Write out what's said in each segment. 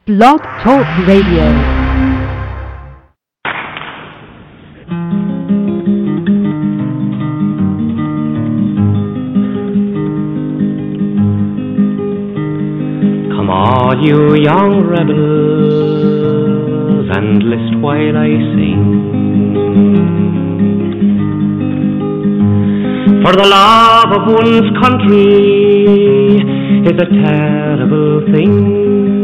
Blog Talk Radio. All you young rebels, and list while I sing. For the love of one's country is a terrible thing.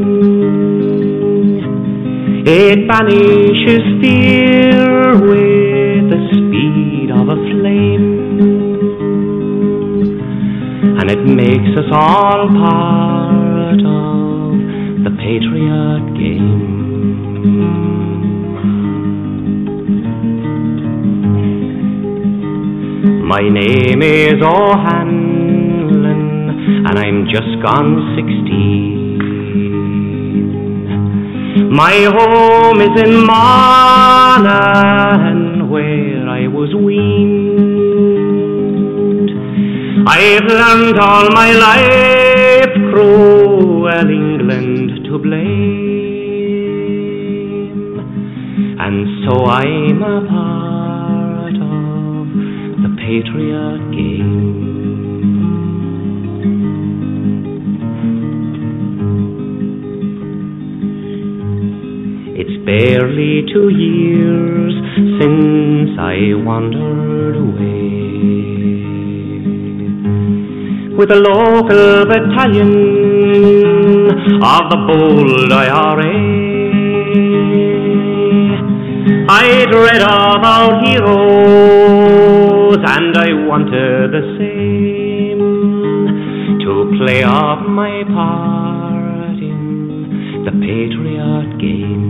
It banishes fear with the speed of a flame, and it makes us all part of the patriot game. My name is O'Hanlon, and I'm just gone 16. My home is in Monaghan, where I was weaned. I've learned all my life cruel England to blame, and so I'm a part of the patriot game. It's barely 2 years since I wandered away with a local battalion of the bold IRA. I'd read of our heroes, and I wanted the same, to play off my part in the patriot game.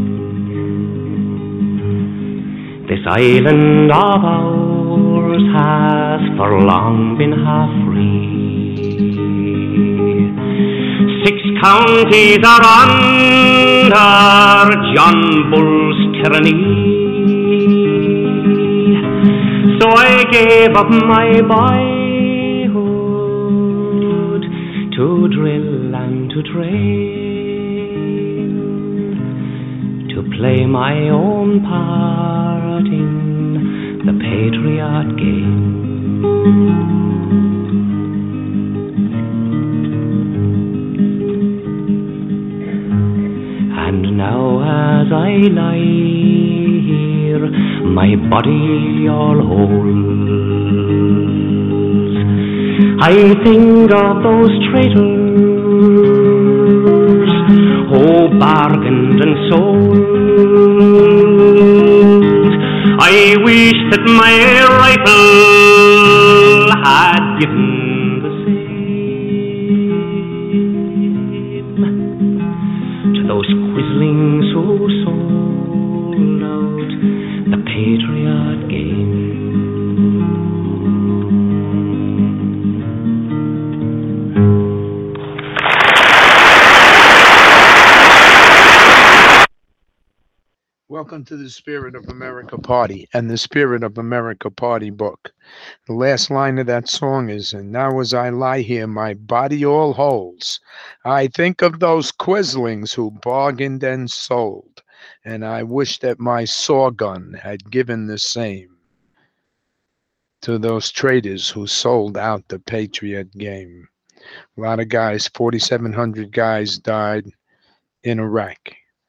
This island of ours has for long been half free. 6 counties are under John Bull's tyranny. So I gave up my boyhood to drill and to train, to play my own part in the patriot game. And now as I lie here, my body all holds, I think of those traitors who bargained and sold. I wish that my rifle had given the same to those quislings who sold out the patriot game. Welcome to the Spirit of America Party and the Spirit of America Party book. The last line of that song is, and now as I lie here, my body all holds. I think of those quislings who bargained and sold, and I wish that my saw gun had given the same to those traitors who sold out the patriot game. A lot of guys, 4,700 guys died in Iraq.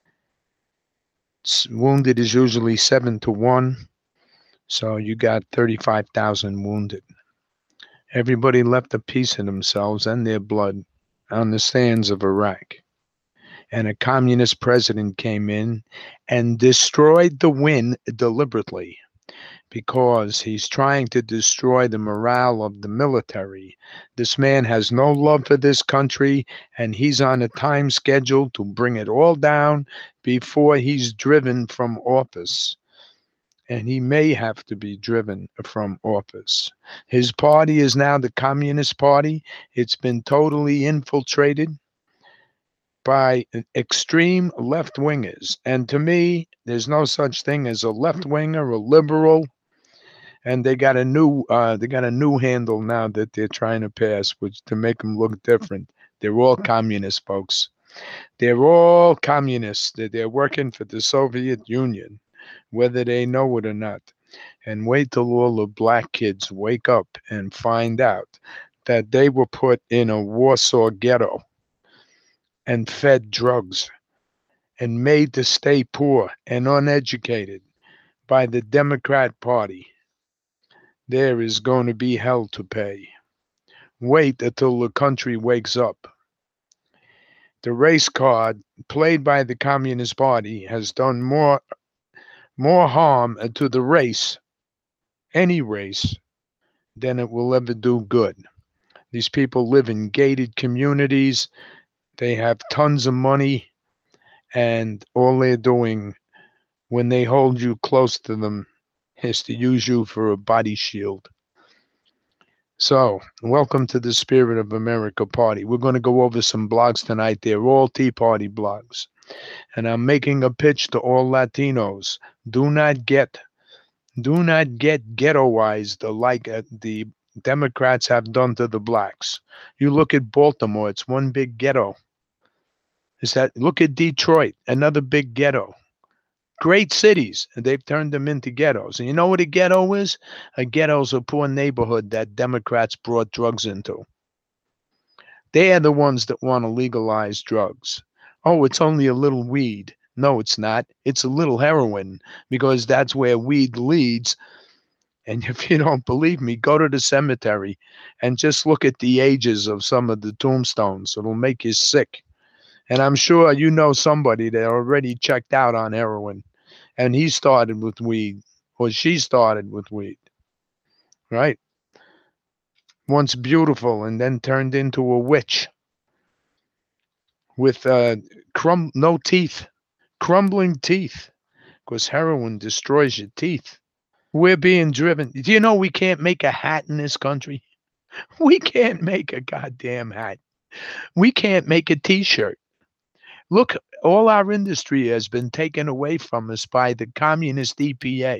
Wounded is usually 7 to 1, so you got 35,000 wounded. Everybody left a piece of themselves and their blood on the sands of Iraq. And a communist president came in and destroyed the win deliberately, because he's trying to destroy the morale of the military. This man has no love for this country, and he's on a time schedule to bring it all down before he's driven from office. And he may have to be driven from office. His party is now the Communist Party. It's been totally infiltrated by extreme left-wingers. And to me, there's no such thing as a left-winger, a liberal. And they got a new handle now that they're trying to pass, which to make them look different. They're all communist, folks. They're all communists. They're working for the Soviet Union, whether they know it or not. And wait till all the black kids wake up and find out that they were put in a Warsaw ghetto and fed drugs and made to stay poor and uneducated by the Democrat Party. There is going to be hell to pay. Wait until the country wakes up. The race card played by the Communist Party has done more harm to the race, any race, than it will ever do good. These people live in gated communities. They have tons of money, and all they're doing when they hold you close to them is to use you for a body shield. So, welcome to the Spirit of America Party. We're going to go over some blogs tonight. They're all Tea Party blogs. And I'm making a pitch to all Latinos. Do not get ghettoized like the Democrats have done to the blacks. You look at Baltimore, it's one big ghetto. Look at Detroit, another big ghetto. Great cities, and they've turned them into ghettos. And you know what a ghetto is? A ghetto is a poor neighborhood that Democrats brought drugs into. They are the ones that want to legalize drugs. Oh, it's only a little weed. No, it's not. It's a little heroin, because that's where weed leads. And if you don't believe me, go to the cemetery and just look at the ages of some of the tombstones. It'll make you sick. And I'm sure you know somebody that already checked out on heroin, and he started with weed, or she started with weed, right? Once beautiful and then turned into a witch with no teeth, crumbling teeth, because heroin destroys your teeth. We're being driven. Do you know we can't make a hat in this country? We can't make a goddamn hat. We can't make a T-shirt. Look, all our industry has been taken away from us by the communist EPA.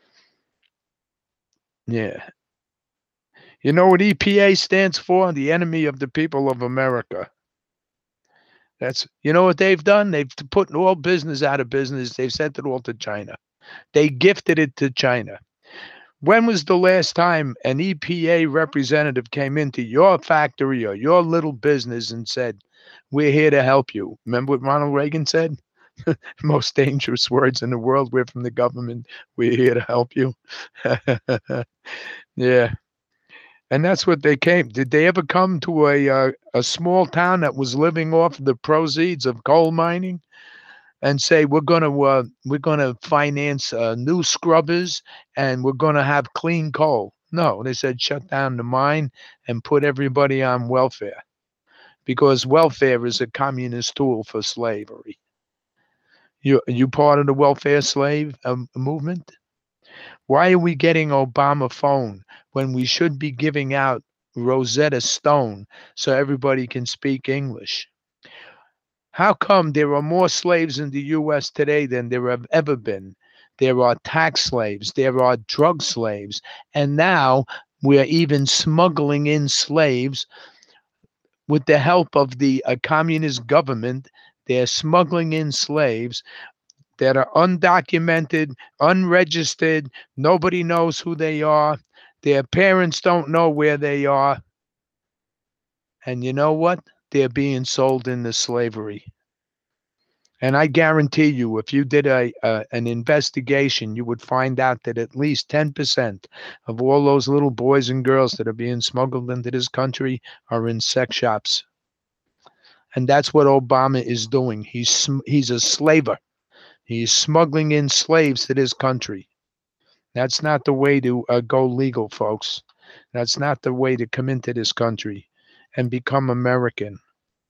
Yeah. You know what EPA stands for? The enemy of the people of America. You know what they've done? They've put all business out of business. They've sent it all to China. They gifted it to China. When was the last time an EPA representative came into your factory or your little business and said, "We're here to help you"? Remember what Ronald Reagan said? Most dangerous words in the world. We're from the government. We're here to help you. Yeah. And that's what they came. Did they ever come to a small town that was living off the proceeds of coal mining and say, we're gonna finance new scrubbers and we're gonna have clean coal? No, they said shut down the mine and put everybody on welfare, because welfare is a communist tool for slavery. You part of the welfare slave movement? Why are we getting Obama phone when we should be giving out Rosetta Stone so everybody can speak English? How come there are more slaves in the U.S. today than there have ever been? There are tax slaves, there are drug slaves, and now we're even smuggling in slaves with the help of the communist government. They're smuggling in slaves that are undocumented, unregistered. Nobody knows who they are. Their parents don't know where they are. And you know what? They're being sold into slavery. And I guarantee you, if you did an investigation, you would find out that at least 10% of all those little boys and girls that are being smuggled into this country are in sex shops. And that's what Obama is doing. He's a slaver. He's smuggling in slaves to this country. That's not the way to go legal, folks. That's not the way to come into this country and become American.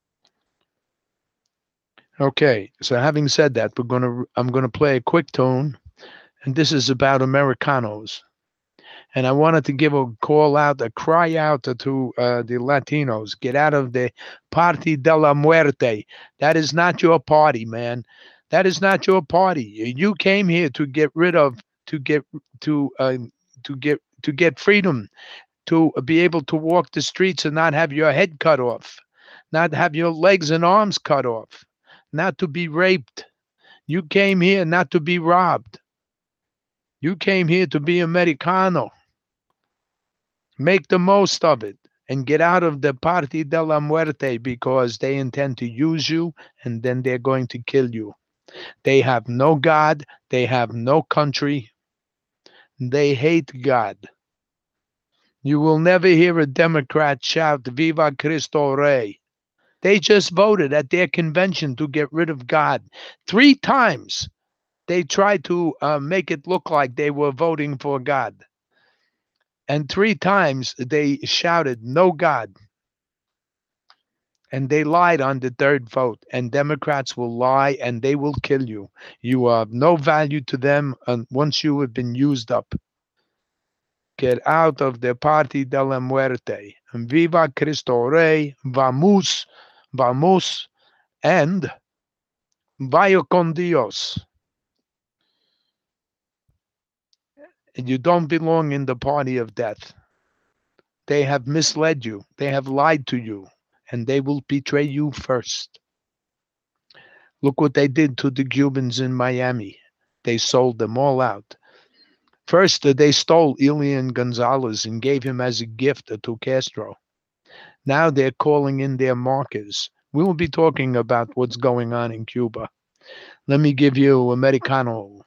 Okay, so having said that, I'm gonna play a quick tune, and this is about Americanos. And I wanted to give a cry out to the Latinos. Get out of the Party de la Muerte. That is not your party, man. That is not your party. You came here to get freedom, to be able to walk the streets and not have your head cut off. not have your legs and arms cut off, not to be raped. You came here not to be robbed. You came here to be Americano. Make the most of it and get out of the Party de la Muerte because they intend to use you and then they're going to kill you. They have no God. They have no country. They hate God. You will never hear a Democrat shout, Viva Cristo Rey. They just voted at their convention to get rid of God. 3 times they tried to make it look like they were voting for God. And 3 times they shouted, no God. And they lied on the 3rd vote. And Democrats will lie and they will kill you. You are of no value to them once you have been used up. Get out of the Party de la Muerte. Viva Cristo Rey. Vamos. Vamos. And vaya con Dios. You don't belong in the party of death. They have misled you. They have lied to you. And they will betray you first. Look what they did to the Cubans in Miami. They sold them all out. First, they stole Elian Gonzalez and gave him as a gift to Castro. Now they're calling in their markers. We will be talking about what's going on in Cuba. Let me give you Americano.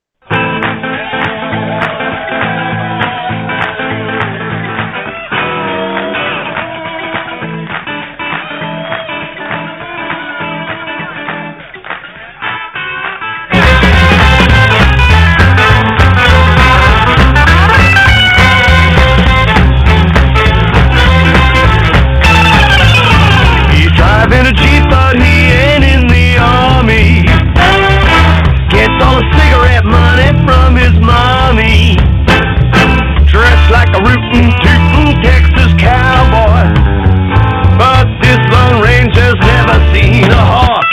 Driving a Jeep, but he ain't in the army. Gets all the cigarette money from his mommy. Dressed like a rootin' tootin' Texas cowboy, but this Lone Ranger's never seen a hawk.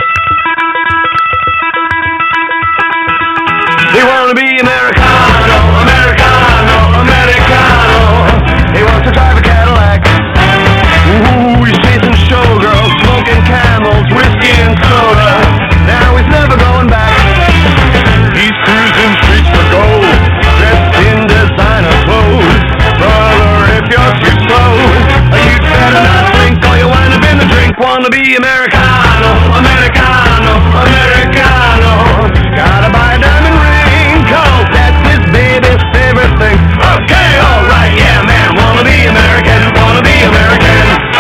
They wanna be Americano, Americano, Americano. He wants to drive a Cadillac. Ooh, he's chasing showgirls, smoking Camels, whiskey and soda. Now he's never going back. He's cruising streets for gold, dressed in designer clothes. Brother, if you're too slow, you'd better not blink or you'll wind up in the drink. Wanna be Americano, Americano, Americano. Gotta buy a diamond ring, 'cause that's his baby's favorite thing. Okay, alright, yeah man, wanna be American, wanna be American.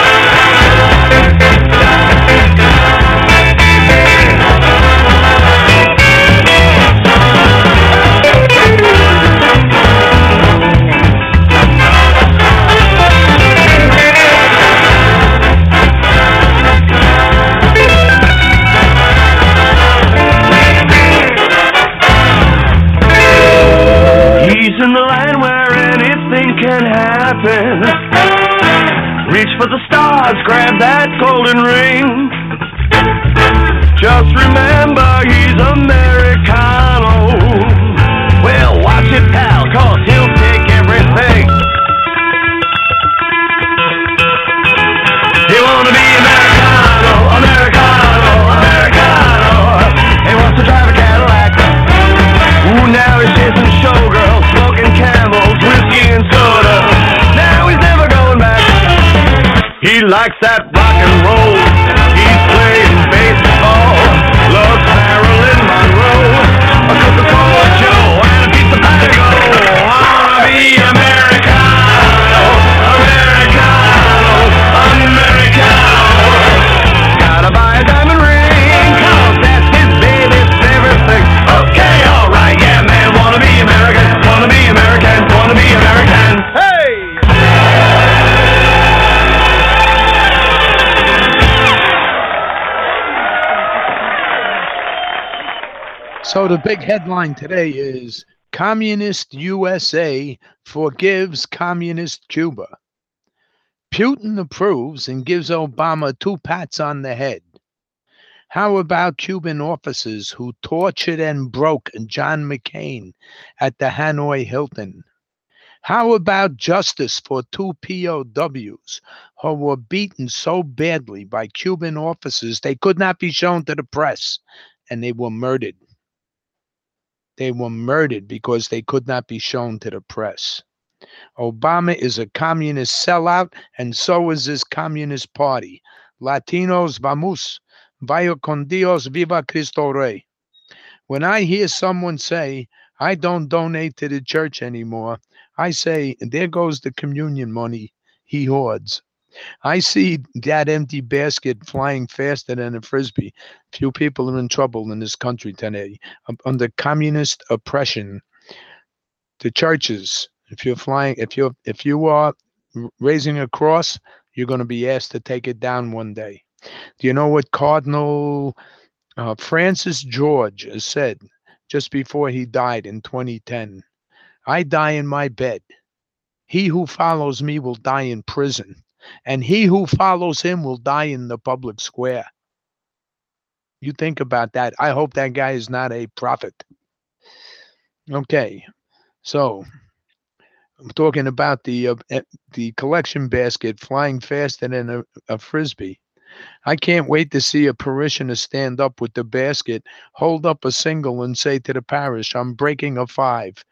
He's in the line where anything can happen. Reach for the stars, grab that golden ring. Just remember he's Americano. Well, watch it, pal, 'cause he'll take everything. He wanna be Americano, Americano, Americano. He wants to drive a Cadillac. Ooh, now he's chasing showgirls, smoking Camels, whiskey and soda. Now he's never going back. He likes that rock and roll. He's playing baseball. Loves Marilyn Monroe. A Coca-Cola Joe and a piece of Patago. Wanna be Americano, Americano, Americano. Gotta buy a diamond ring, 'cause that's his baby's favorite thing. Okay, alright, yeah man, wanna be American, wanna be American, wanna be American. Hey! So the big headline today is Communist USA forgives Communist Cuba. Putin approves and gives Obama 2 pats on the head. How about Cuban officers who tortured and broke John McCain at the Hanoi Hilton? How about justice for 2 POWs who were beaten so badly by Cuban officers they could not be shown to the press, and they were murdered? They were murdered because they could not be shown to the press. Obama is a communist sellout, and so is his Communist Party. Latinos, vamos. Vaya con Dios, viva Cristo Rey. When I hear someone say, I don't donate to the church anymore, I say, there goes the communion money he hoards. I see that empty basket flying faster than a frisbee. Few people are in trouble in this country today. Under communist oppression, the churches, if you are raising a cross, you're going to be asked to take it down one day. Do you know what Cardinal Francis George has said just before he died in 2010? I die in my bed. He who follows me will die in prison, and he who follows him will die in the public square. You think about that. I hope that guy is not a prophet. Okay, so I'm talking about the collection basket flying faster than a frisbee. I can't wait to see a parishioner stand up with the basket, hold up a single, and say to the parish, I'm breaking a 5.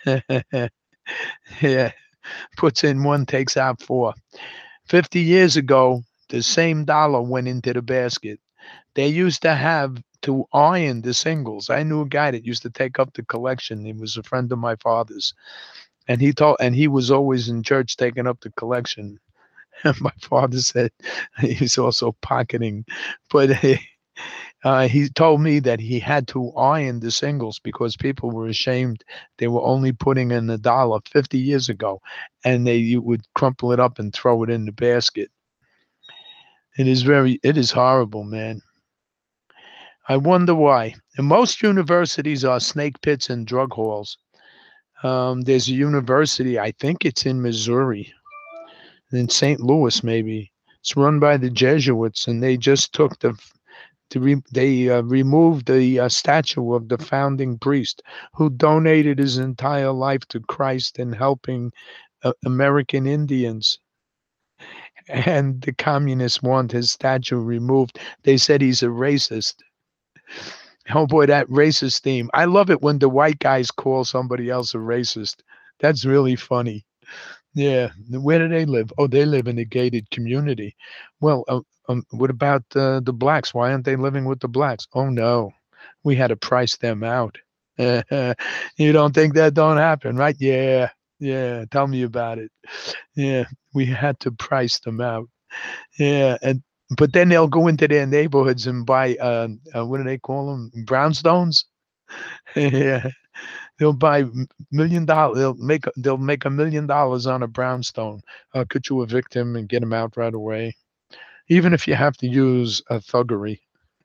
Yeah, puts in 1, takes out 4. 50 years ago, the same dollar went into the basket. They used to have to iron the singles. I knew a guy that used to take up the collection. He was a friend of my father's. And he was always in church taking up the collection. My father said he's also pocketing, but he told me that he had to iron the singles because people were ashamed. They were only putting in $1 50 years ago, and you would crumple it up and throw it in the basket. It is horrible, man. I wonder why. And most universities are snake pits and drug halls. There's a university, I think it's in Missouri, in St. Louis, maybe. It's run by the Jesuits, and they just took removed the statue of the founding priest who donated his entire life to Christ and helping American Indians. And the communists want his statue removed. They said he's a racist. Oh boy, that racist theme. I love it when the white guys call somebody else a racist. That's really funny. Yeah. Where do they live? Oh, they live in a gated community. Well, what about the blacks? Why aren't they living with the blacks? Oh, no. We had to price them out. You don't think that don't happen, right? Yeah. Yeah. Tell me about it. Yeah. We had to price them out. Yeah. But then they'll go into their neighborhoods and buy, what do they call them? Brownstones? Yeah. They'll buy $1 million. They'll make $1 million on a brownstone. Could you evict him and get him out right away? Even if you have to use a thuggery.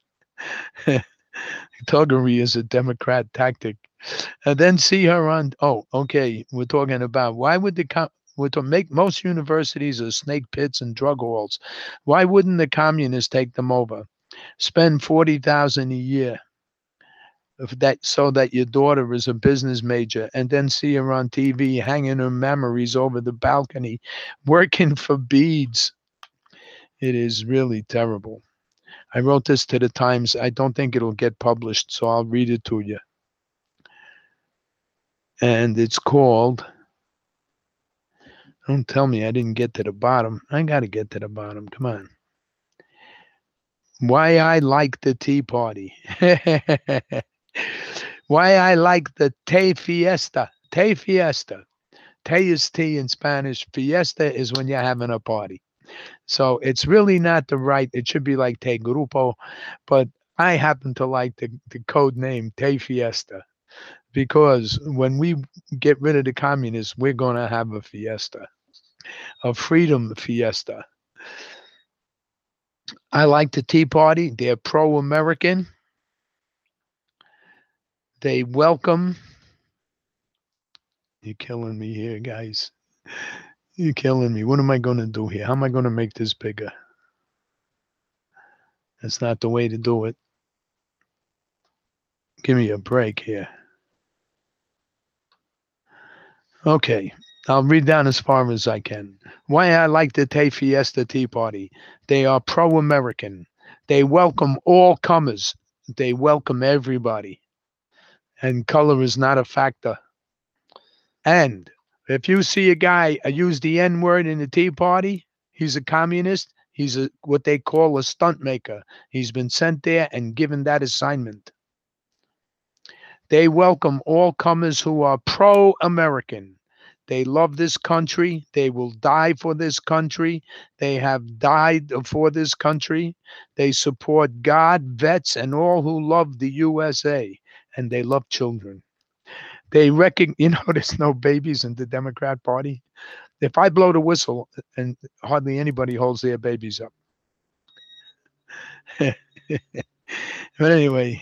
Thuggery is a Democrat tactic. And then see her on. Oh, okay. We're talking about why would to make most universities are snake pits and drug halls. Why wouldn't the communists take them over? Spend $40,000 a year so that your daughter is a business major, and then see her on TV hanging her memories over the balcony, working for beads. It is really terrible. I wrote this to the Times. I don't think it'll get published, so I'll read it to you. And it's called, don't tell me I didn't get to the bottom. I got to get to the bottom. Come on. Why I like the Tea Party. Why I like the Té Fiesta. Té Fiesta. Té is tea in Spanish. Fiesta is when you're having a party. So it's really not the right. It should be like Té Grupo. But I happen to like the code name Té Fiesta. Because when we get rid of the communists, we're going to have a fiesta. A freedom fiesta. I like the Tea Party. They're pro-American. They welcome. You're killing me here, guys. You're killing me. What am I going to do here? How am I going to make this bigger? That's not the way to do it. Give me a break here. Okay. I'll read down as far as I can. Why I like the Fiesta Tea Party. They are pro-American. They welcome all comers. They welcome everybody. And color is not a factor. And if you see a guy use the N-word in the Tea Party, he's a communist. He's what they call a stunt maker. He's been sent there and given that assignment. They welcome all comers who are pro-American. They love this country. They will die for this country. They have died for this country. They support God, vets, and all who love the USA. And they love children. They there's no babies in the Democrat Party. If I blow the whistle, and hardly anybody holds their babies up. But anyway,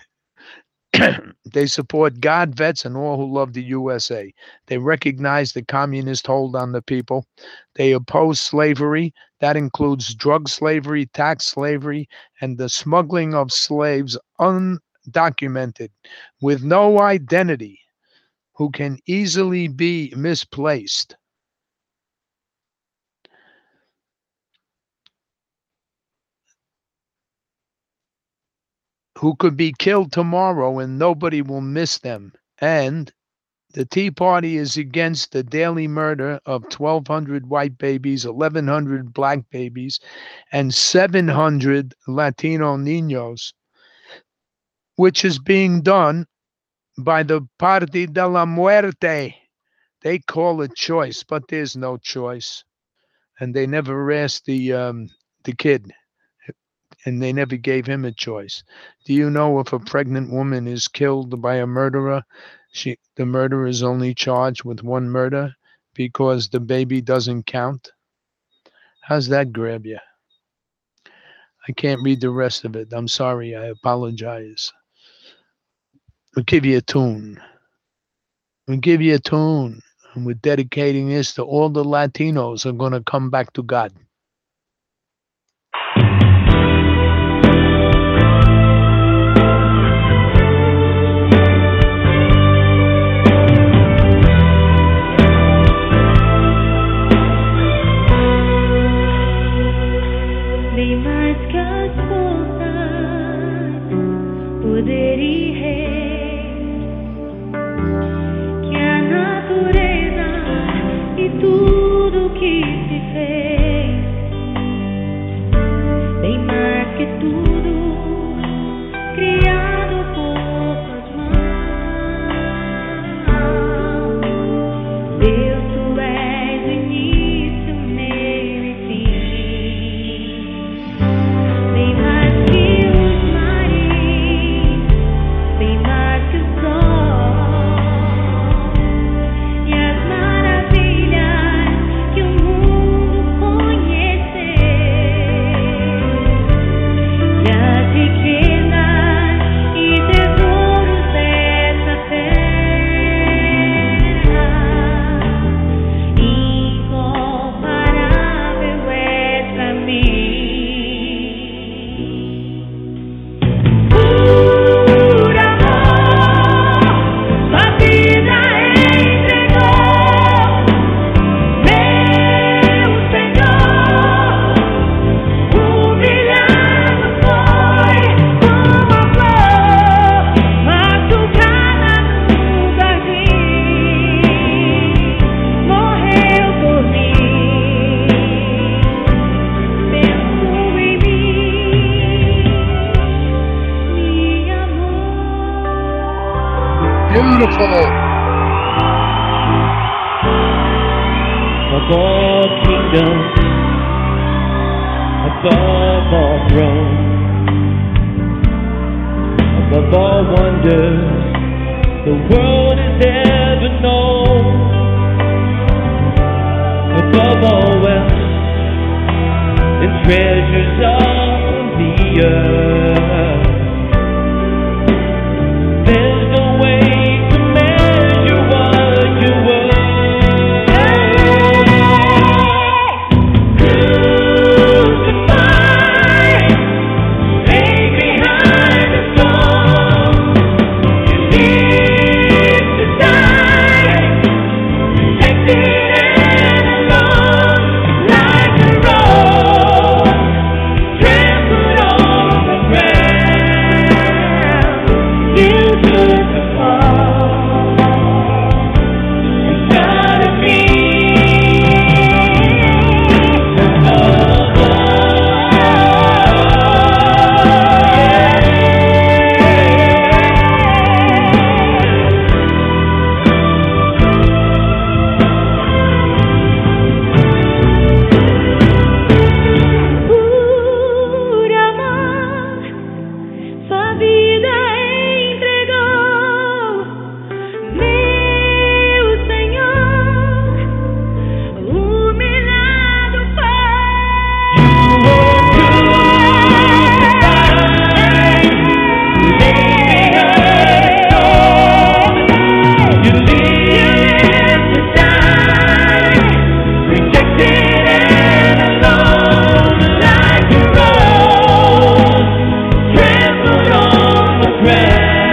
they support God, vets, and all who love the USA. They recognize the communist hold on the people. They oppose slavery. That includes drug slavery, tax slavery, and the smuggling of slaves undocumented with no identity who can easily be misplaced. Who could be killed tomorrow and nobody will miss them. And the Tea Party is against the daily murder of 1,200 white babies, 1,100 black babies, and 700 Latino niños, which is being done by the Parte de la Muerte. They call it choice, but there's no choice. And they never asked the kid. And they never gave him a choice. Do you know if a pregnant woman is killed by a murderer, the murderer is only charged with one murder because the baby doesn't count? How's that grab you? I can't read the rest of it. I'm sorry. I apologize. We'll give you a tune. And we're dedicating this to all the Latinos who are going to come back to God. Tudo que se fez, bem mais que tudo, criado por tuas mãos. Deus, tu és o início, meio e fim. Bem mais que os mares, bem mais que o sol. Above kingdoms, above all thrones, above all wonders the world has ever known, above all wealth and treasures of the earth. There's no way to measure what you're worth. Yeah.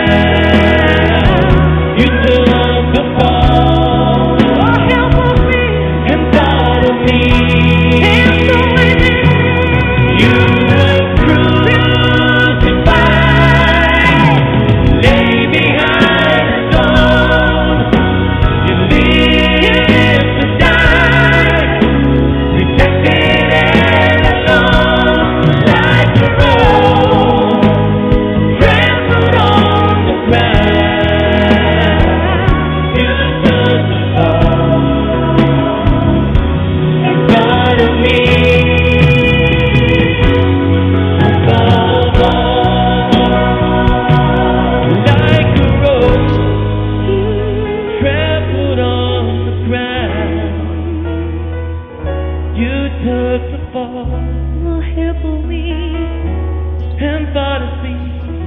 You took the fall inside of me. You were crucified, lay behind the stone. You lived to die, rejected and alone, like a rose trampled on the ground. You took the fall inside of me. Like a rose trampled on the ground. You took the fall and thought of me.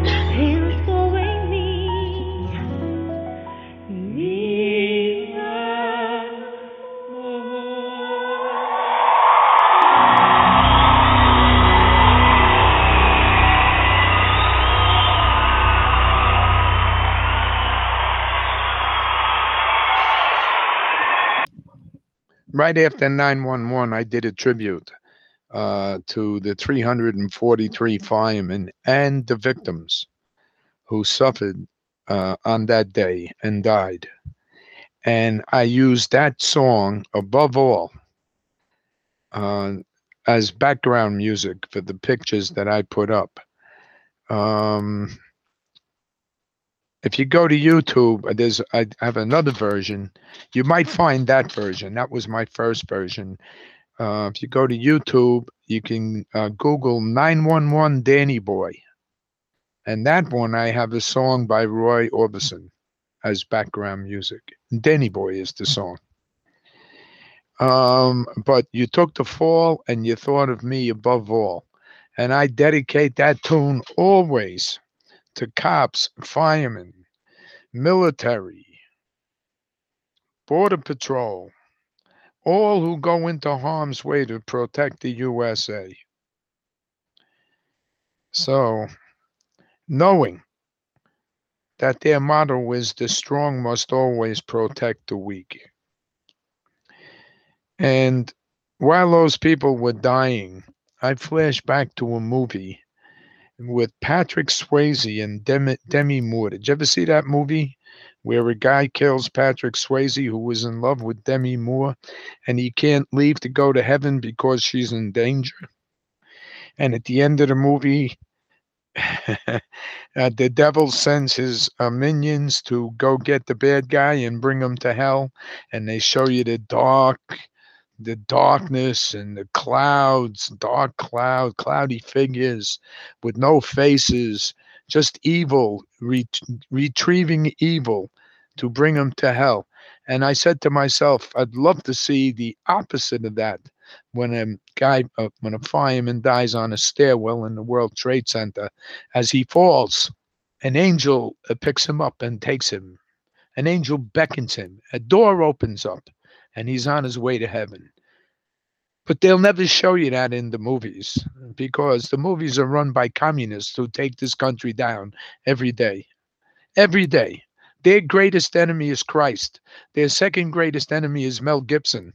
Right after 9/11, I did a tribute to the 343 firemen and the victims who suffered on that day and died. And I used that song above all as background music for the pictures that I put up. If you go to YouTube, I have another version. You might find that version. That was my first version. If you go to YouTube, you can Google 911 Danny Boy. And that one, I have a song by Roy Orbison as background music. Danny Boy is the song. But you took the fall and you thought of me above all. And I dedicate that tune always to cops, firemen, military, border patrol, all who go into harm's way to protect the USA. So, knowing that their motto is the strong must always protect the weak. And while those people were dying, I flashed back to a movie with Patrick Swayze and Demi Moore. Did you ever see that movie where a guy kills Patrick Swayze, who was in love with Demi Moore, and he can't leave to go to heaven because she's in danger? And at the end of the movie, the devil sends his minions to go get the bad guy and bring him to hell, and they show you the darkness and the clouds, dark cloudy figures with no faces, just evil, retrieving evil to bring them to hell. And I said to myself, I'd love to see the opposite of that. When a fireman dies on a stairwell in the World Trade Center, as he falls, an angel picks him up and takes him. An angel beckons him. A door opens up, and he's on his way to heaven. But they'll never show you that in the movies, because the movies are run by communists who take this country down every day. Every day. Their greatest enemy is Christ. Their second greatest enemy is Mel Gibson.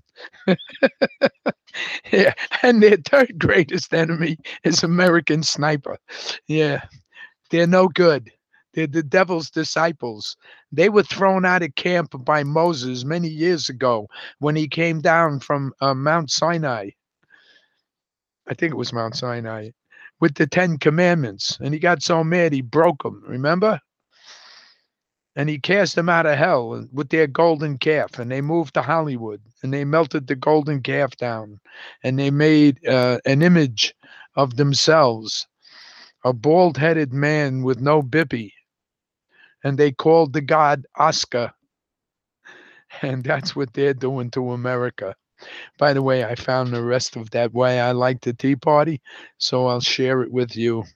Yeah. And their third greatest enemy is American Sniper. Yeah. They're no good. They're the devil's disciples. They were thrown out of camp by Moses many years ago when he came down from Mount Sinai. I think it was Mount Sinai, with the 10 Commandments. And he got so mad he broke them, remember? And he cast them out of hell with their golden calf. And they moved to Hollywood. And they melted the golden calf down. And they made an image of themselves, a bald-headed man with no bippy. And they called the god Oscar. And that's what they're doing to America. By the way, I found the rest of that Why I Like the Tea Party, so I'll share it with you.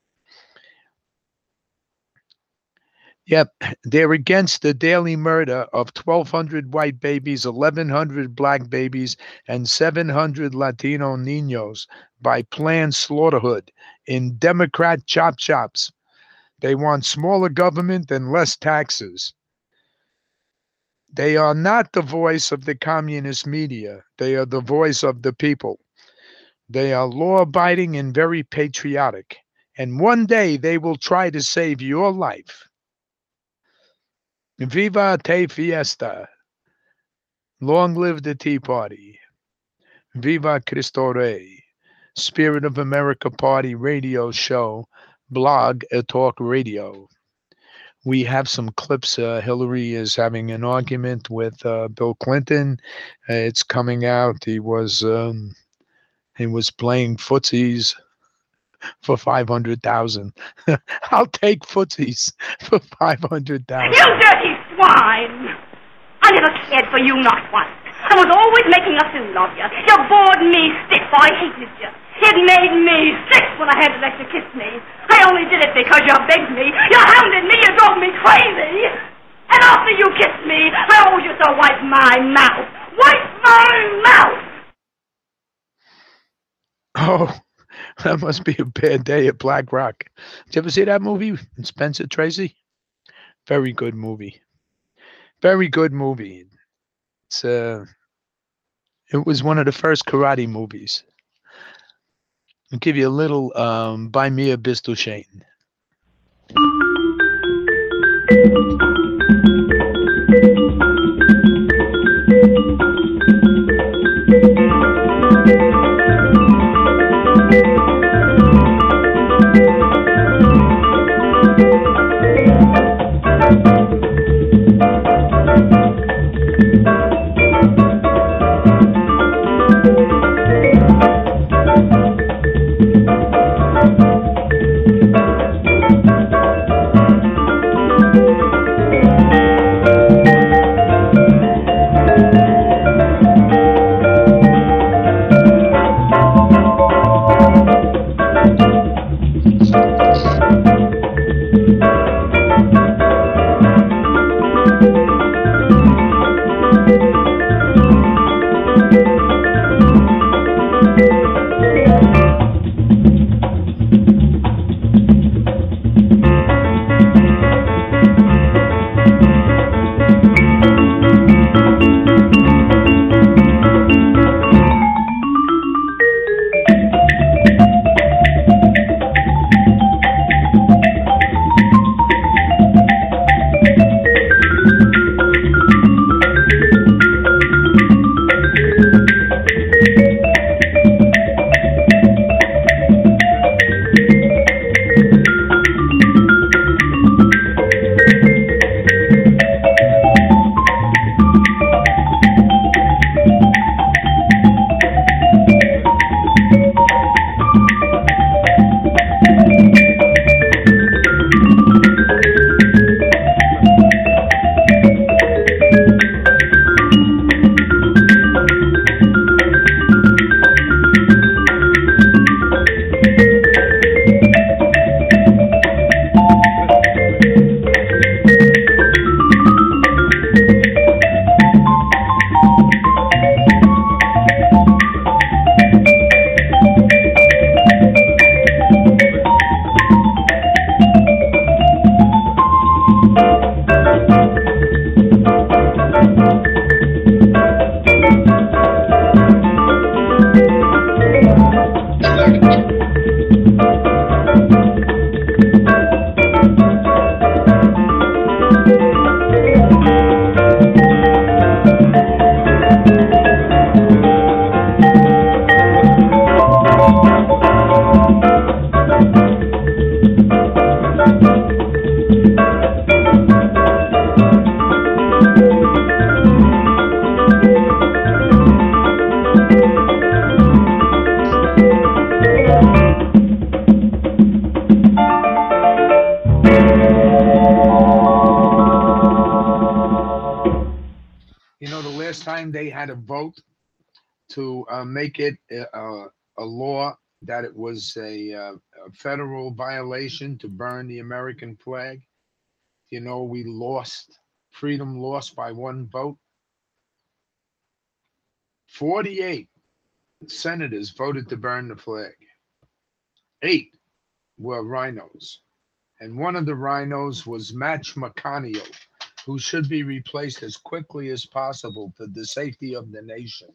Yep, they're against the daily murder of 1,200 white babies, 1,100 black babies, and 700 Latino niños by Planned Slaughterhood in Democrat chop shops. They want smaller government and less taxes. They are not the voice of the communist media. They are the voice of the people. They are law-abiding and very patriotic. And one day they will try to save your life. Viva Te Fiesta. Long live the Tea Party. Viva Cristo Rey. Spirit of America Party radio show, blog, talk radio. We have some clips. Hillary is having an argument with Bill Clinton. It's coming out. He was playing footsies for 500,000. I'll take footsies for 500,000. You dirty swine! I never cared for you, not once. I was always making up to love you. You bored me stiff. I hated you. It made me sick when I had to let you kiss me. I only did it because you begged me. You hounded me. You drove me crazy. And after you kissed me, I always used to wipe my mouth. Wipe my mouth! Oh, that must be a bad day at Black Rock. Did you ever see that movie, Spencer Tracy? Very good movie. Very good movie. It was one of the first karate movies. I'll give you a little by Mia Bistushane. They had a vote to make it a law that it was a federal violation to burn the American flag. We lost, freedom lost by one vote. 48 senators voted to burn the flag. 8 were rhinos. And one of the rhinos was Match McConnell, who should be replaced as quickly as possible for the safety of the nation.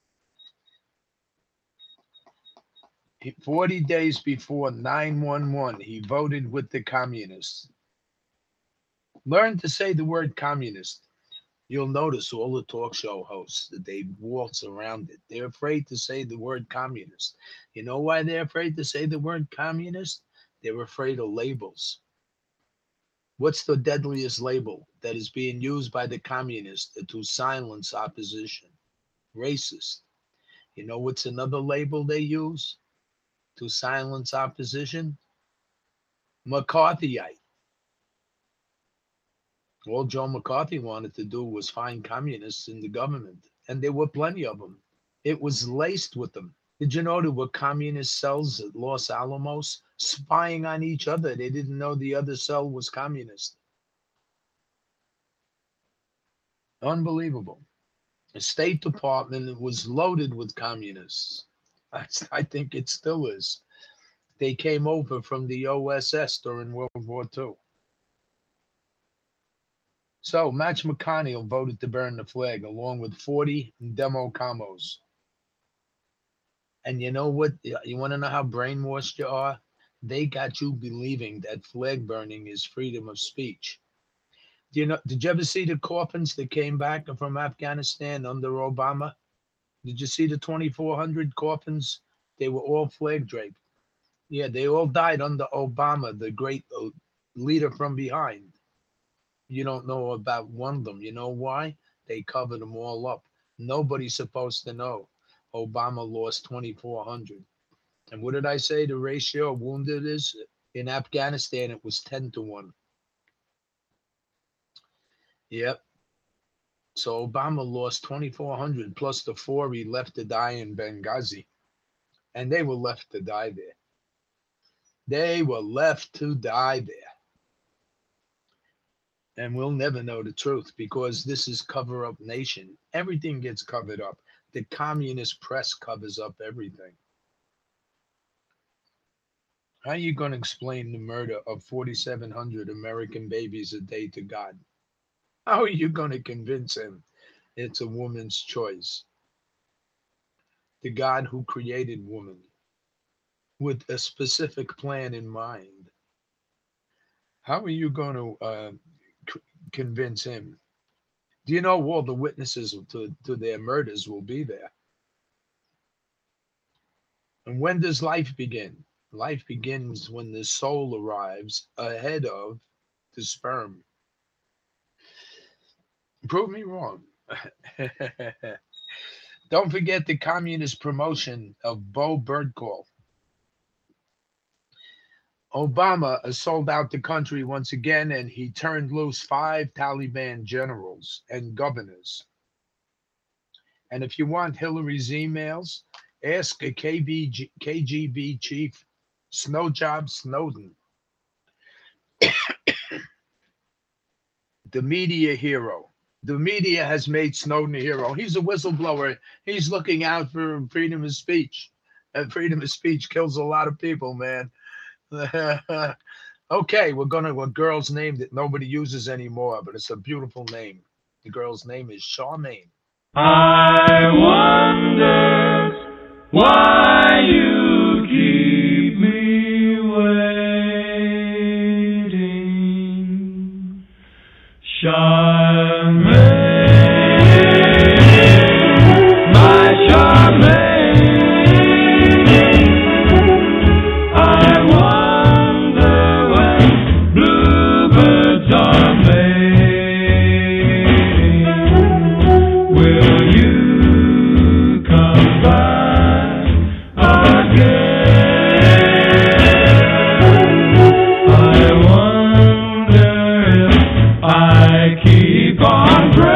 40 days before 9/11, he voted with the communists. Learn to say the word communist. You'll notice all the talk show hosts, they waltz around it. They're afraid to say the word communist. You know why they're afraid to say the word communist? They're afraid of labels. What's the deadliest label that is being used by the communists to silence opposition? Racist. You know what's another label they use to silence opposition? McCarthyite. All Joe McCarthy wanted to do was find communists in the government, and there were plenty of them. It was laced with them. Did you know there were communist cells at Los Alamos spying on each other? They didn't know the other cell was communist. Unbelievable. The State Department was loaded with communists. I think it still is. They came over from the OSS during World War II. So Match McConnell voted to burn the flag along with 40 demo combos. And you know what? You want to know how brainwashed you are? They got you believing that flag burning is freedom of speech. Did you ever see the coffins that came back from Afghanistan under Obama? Did you see the 2,400 coffins? They were all flag draped. Yeah, they all died under Obama, the great leader from behind. You don't know about one of them. You know why? They covered them all up. Nobody's supposed to know. Obama lost 2,400. And what did I say the ratio of wounded is? In Afghanistan, it was 10-1. Yep. So Obama lost 2,400 plus the 4 he left to die in Benghazi. And they were left to die there. They were left to die there. And we'll never know the truth because this is cover-up nation. Everything gets covered up. The communist press covers up everything. How are you going to explain the murder of 4,700 American babies a day to God? How are you going to convince him it's a woman's choice? The God who created woman with a specific plan in mind. How are you going to convince him? Do you know all the witnesses to their murders will be there? And when does life begin? Life begins when the soul arrives ahead of the sperm. Prove me wrong. Don't forget the communist promotion of Bo Birdcall. Obama sold out the country once again, and he turned loose 5 Taliban generals and governors. And if you want Hillary's emails, ask a KGB chief, Snowjob Snowden. The media hero. The media has made Snowden a hero. He's a whistleblower. He's looking out for freedom of speech. And freedom of speech kills a lot of people, man. Okay, we're going to a girl's name that nobody uses anymore, but it's a beautiful name. The girl's name is Charmaine. I wonder why you keep me waiting, Charmaine, my Charmaine. I wonder when bluebirds are mating, will you come back again? I wonder if I keep on praying.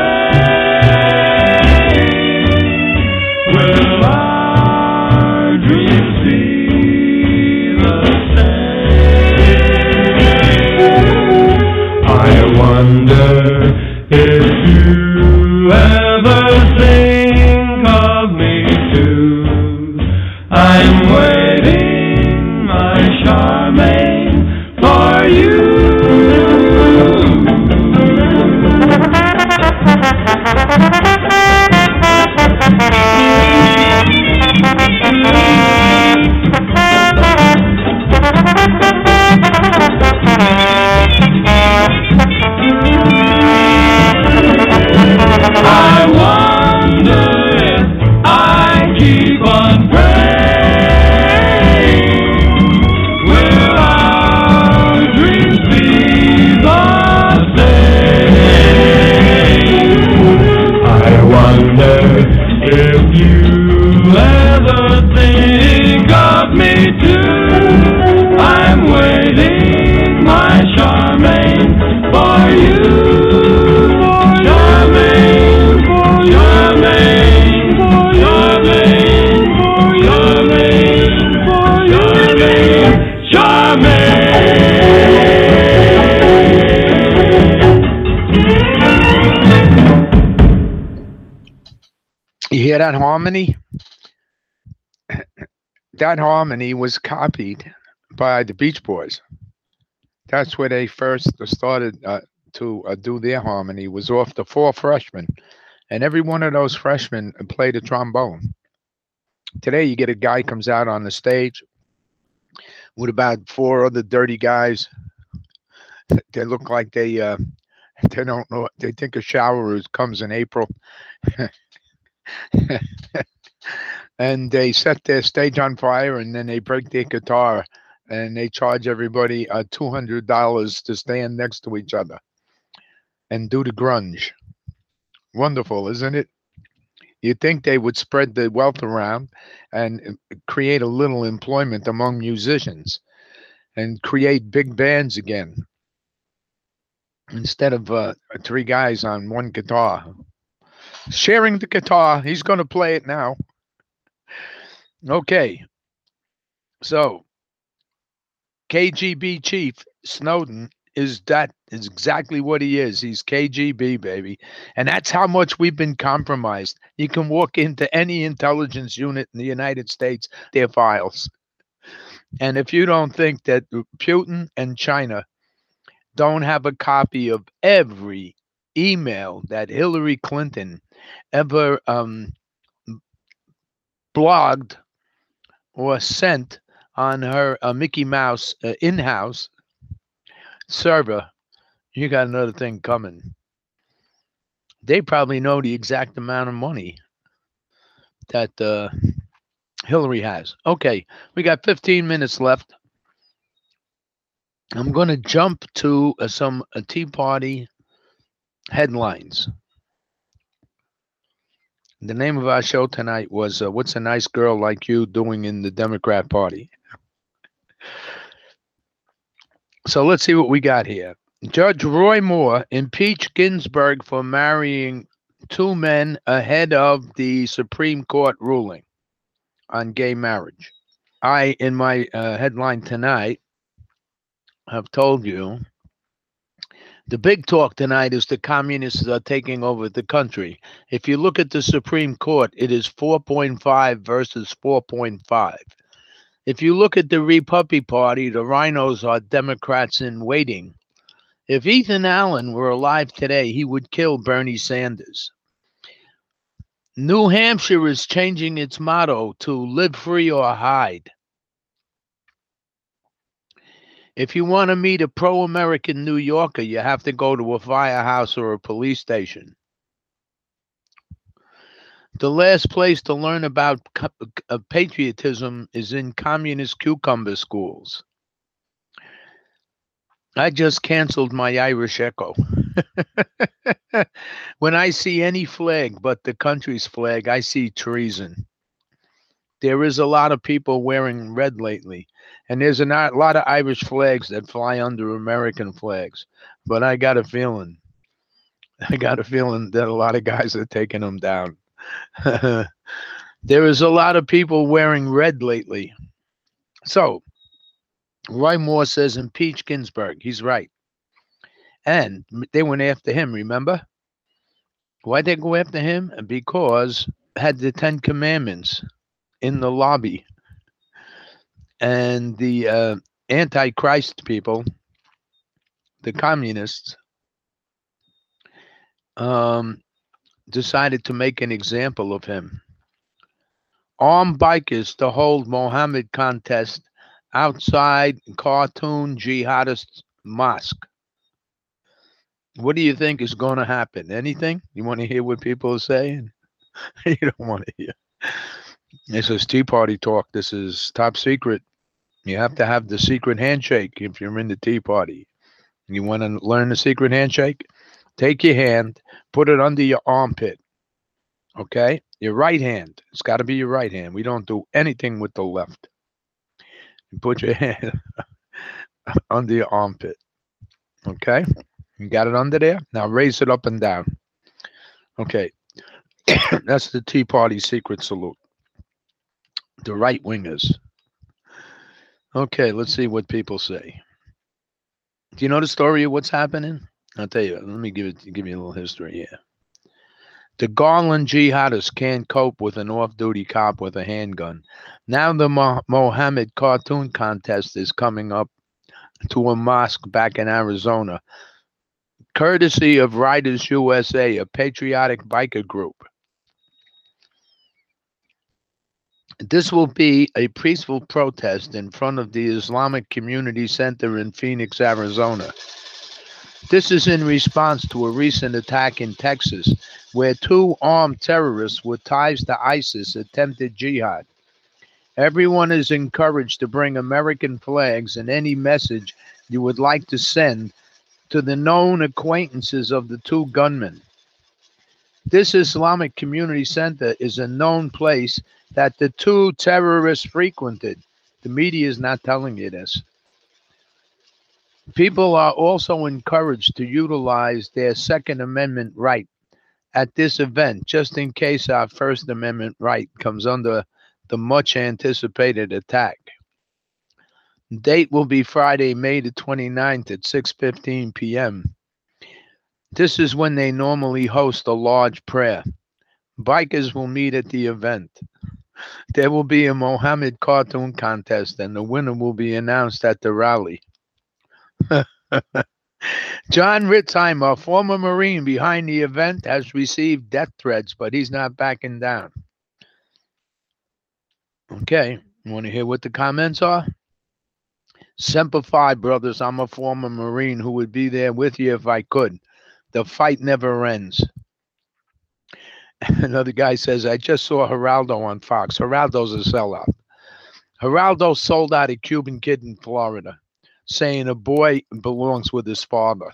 hear that harmony? That harmony was copied by the Beach Boys. That's where they first started to do their harmony, was off the Four Freshmen. And every one of those freshmen played a trombone. Today, you get a guy comes out on the stage with about four other dirty guys. They look like they don't know. They think a shower comes in April. And they set their stage on fire, and then they break their guitar, and they charge everybody $200 to stand next to each other and do the grunge. Wonderful, isn't it? You'd think they would spread the wealth around and create a little employment among musicians and create big bands again instead of three guys on one guitar. Sharing the guitar. He's going to play it now. Okay. So, KGB chief Snowden is exactly what he is. He's KGB, baby. And that's how much we've been compromised. You can walk into any intelligence unit in the United States, their files. And if you don't think that Putin and China don't have a copy of every email that Hillary Clinton ever blogged or sent on her Mickey Mouse in-house server, you got another thing coming. They probably know the exact amount of money that Hillary has. Okay, we got 15 minutes left. I'm going to jump to some Tea Party headlines. The name of our show tonight was What's a Nice Girl Like You Doing in the Democrat Party? So let's see what we got here. Judge Roy Moore impeached Ginsburg for marrying two men ahead of the Supreme Court ruling on gay marriage. I, in my headline tonight, have told you the big talk tonight is the communists are taking over the country. If you look at the Supreme Court, it is 4.5 versus 4.5. If you look at the Republican Party, the rhinos are Democrats in waiting. If Ethan Allen were alive today, he would kill Bernie Sanders. New Hampshire is changing its motto to live free or hide. If you want to meet a pro-American New Yorker, you have to go to a firehouse or a police station. The last place to learn about patriotism is in communist cucumber schools. I just canceled my Irish Echo. When I see any flag but the country's flag, I see treason. There is a lot of people wearing red lately, and there's a lot of Irish flags that fly under American flags. But I got a feeling that a lot of guys are taking them down. There is a lot of people wearing red lately. So, Roy Moore says impeach Ginsburg. He's right. And they went after him, remember? Why'd they go after him? Because had the 10 Commandments in the lobby. And the Antichrist people, the communists, decided to make an example of him. Armed bikers to hold Mohammed contest outside cartoon jihadist mosque. What do you think is going to happen? Anything? You want to hear what people are saying? You don't want to hear. This is Tea Party talk. This is top secret. You have to have the secret handshake if you're in the Tea Party. You want to learn the secret handshake? Take your hand, put it under your armpit. Okay? Your right hand. It's got to be your right hand. We don't do anything with the left. You put your hand under your armpit. Okay? You got it under there? Now raise it up and down. Okay. That's the Tea Party secret salute. The right wingers. Okay, let's see what people say. Do you know the story of what's happening? I'll tell you. Let me give you a little history here. The Garland jihadists can't cope with an off-duty cop with a handgun. Now the Mohammed cartoon contest is coming up to a mosque back in Arizona, courtesy of Riders USA, a patriotic biker group. This will be a peaceful protest in front of the Islamic Community Center in Phoenix, Arizona. This is in response to a recent attack in Texas, where 2 armed terrorists with ties to ISIS attempted jihad. Everyone is encouraged to bring American flags and any message you would like to send to the known acquaintances of the 2 gunmen. This Islamic Community Center is a known place that the 2 terrorists frequented. The media is not telling you this. People are also encouraged to utilize their Second Amendment right at this event, just in case our First Amendment right comes under the much anticipated attack. The date will be Friday, May the 29th at 6:15 p.m. This is when they normally host a large prayer. Bikers will meet at the event. There will be a Mohammed cartoon contest, and the winner will be announced at the rally. John Ritzheimer, former Marine behind the event, has received death threats, but he's not backing down. Okay, you want to hear what the comments are? Semper Fi, brothers. I'm a former Marine who would be there with you if I could. The fight never ends. Another guy says, I just saw Geraldo on Fox. Geraldo's a sellout. Geraldo sold out a Cuban kid in Florida, saying a boy belongs with his father.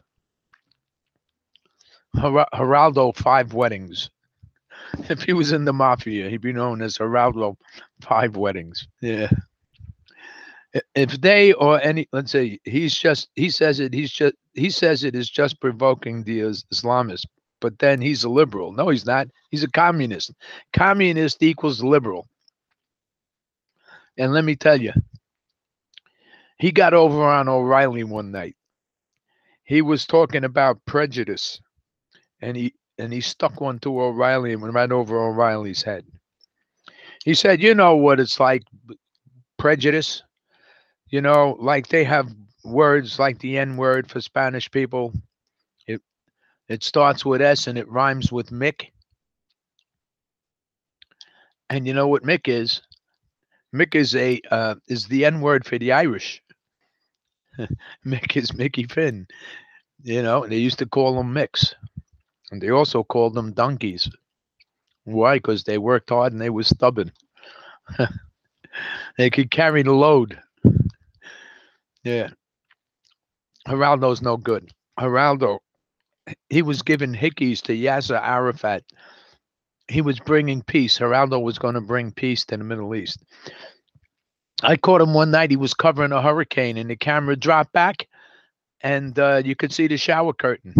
Geraldo, 5 weddings. If he was in the mafia, he'd be known as Geraldo, 5 weddings. Yeah. If they or any, let's say, he says it is just provoking the Islamists, but then he's a liberal. No, he's not. He's a communist. Communist equals liberal. And let me tell you, he got over on O'Reilly one night. He was talking about prejudice, and he stuck one to O'Reilly and went right over O'Reilly's head. He said, you know what it's like, prejudice? You know, like they have words like the N word for Spanish people. It starts with S and it rhymes with Mick. And you know what Mick is? Mick is the N word for the Irish. Mick is Mickey Finn. You know, they used to call them Micks. And they also called them donkeys. Why? Because they worked hard and they were stubborn. They could carry the load. Yeah. Geraldo's no good. Geraldo, he was giving hickeys to Yasser Arafat. He was bringing peace. Geraldo was going to bring peace to the Middle East. I caught him one night. He was covering a hurricane, and the camera dropped back, and you could see the shower curtain.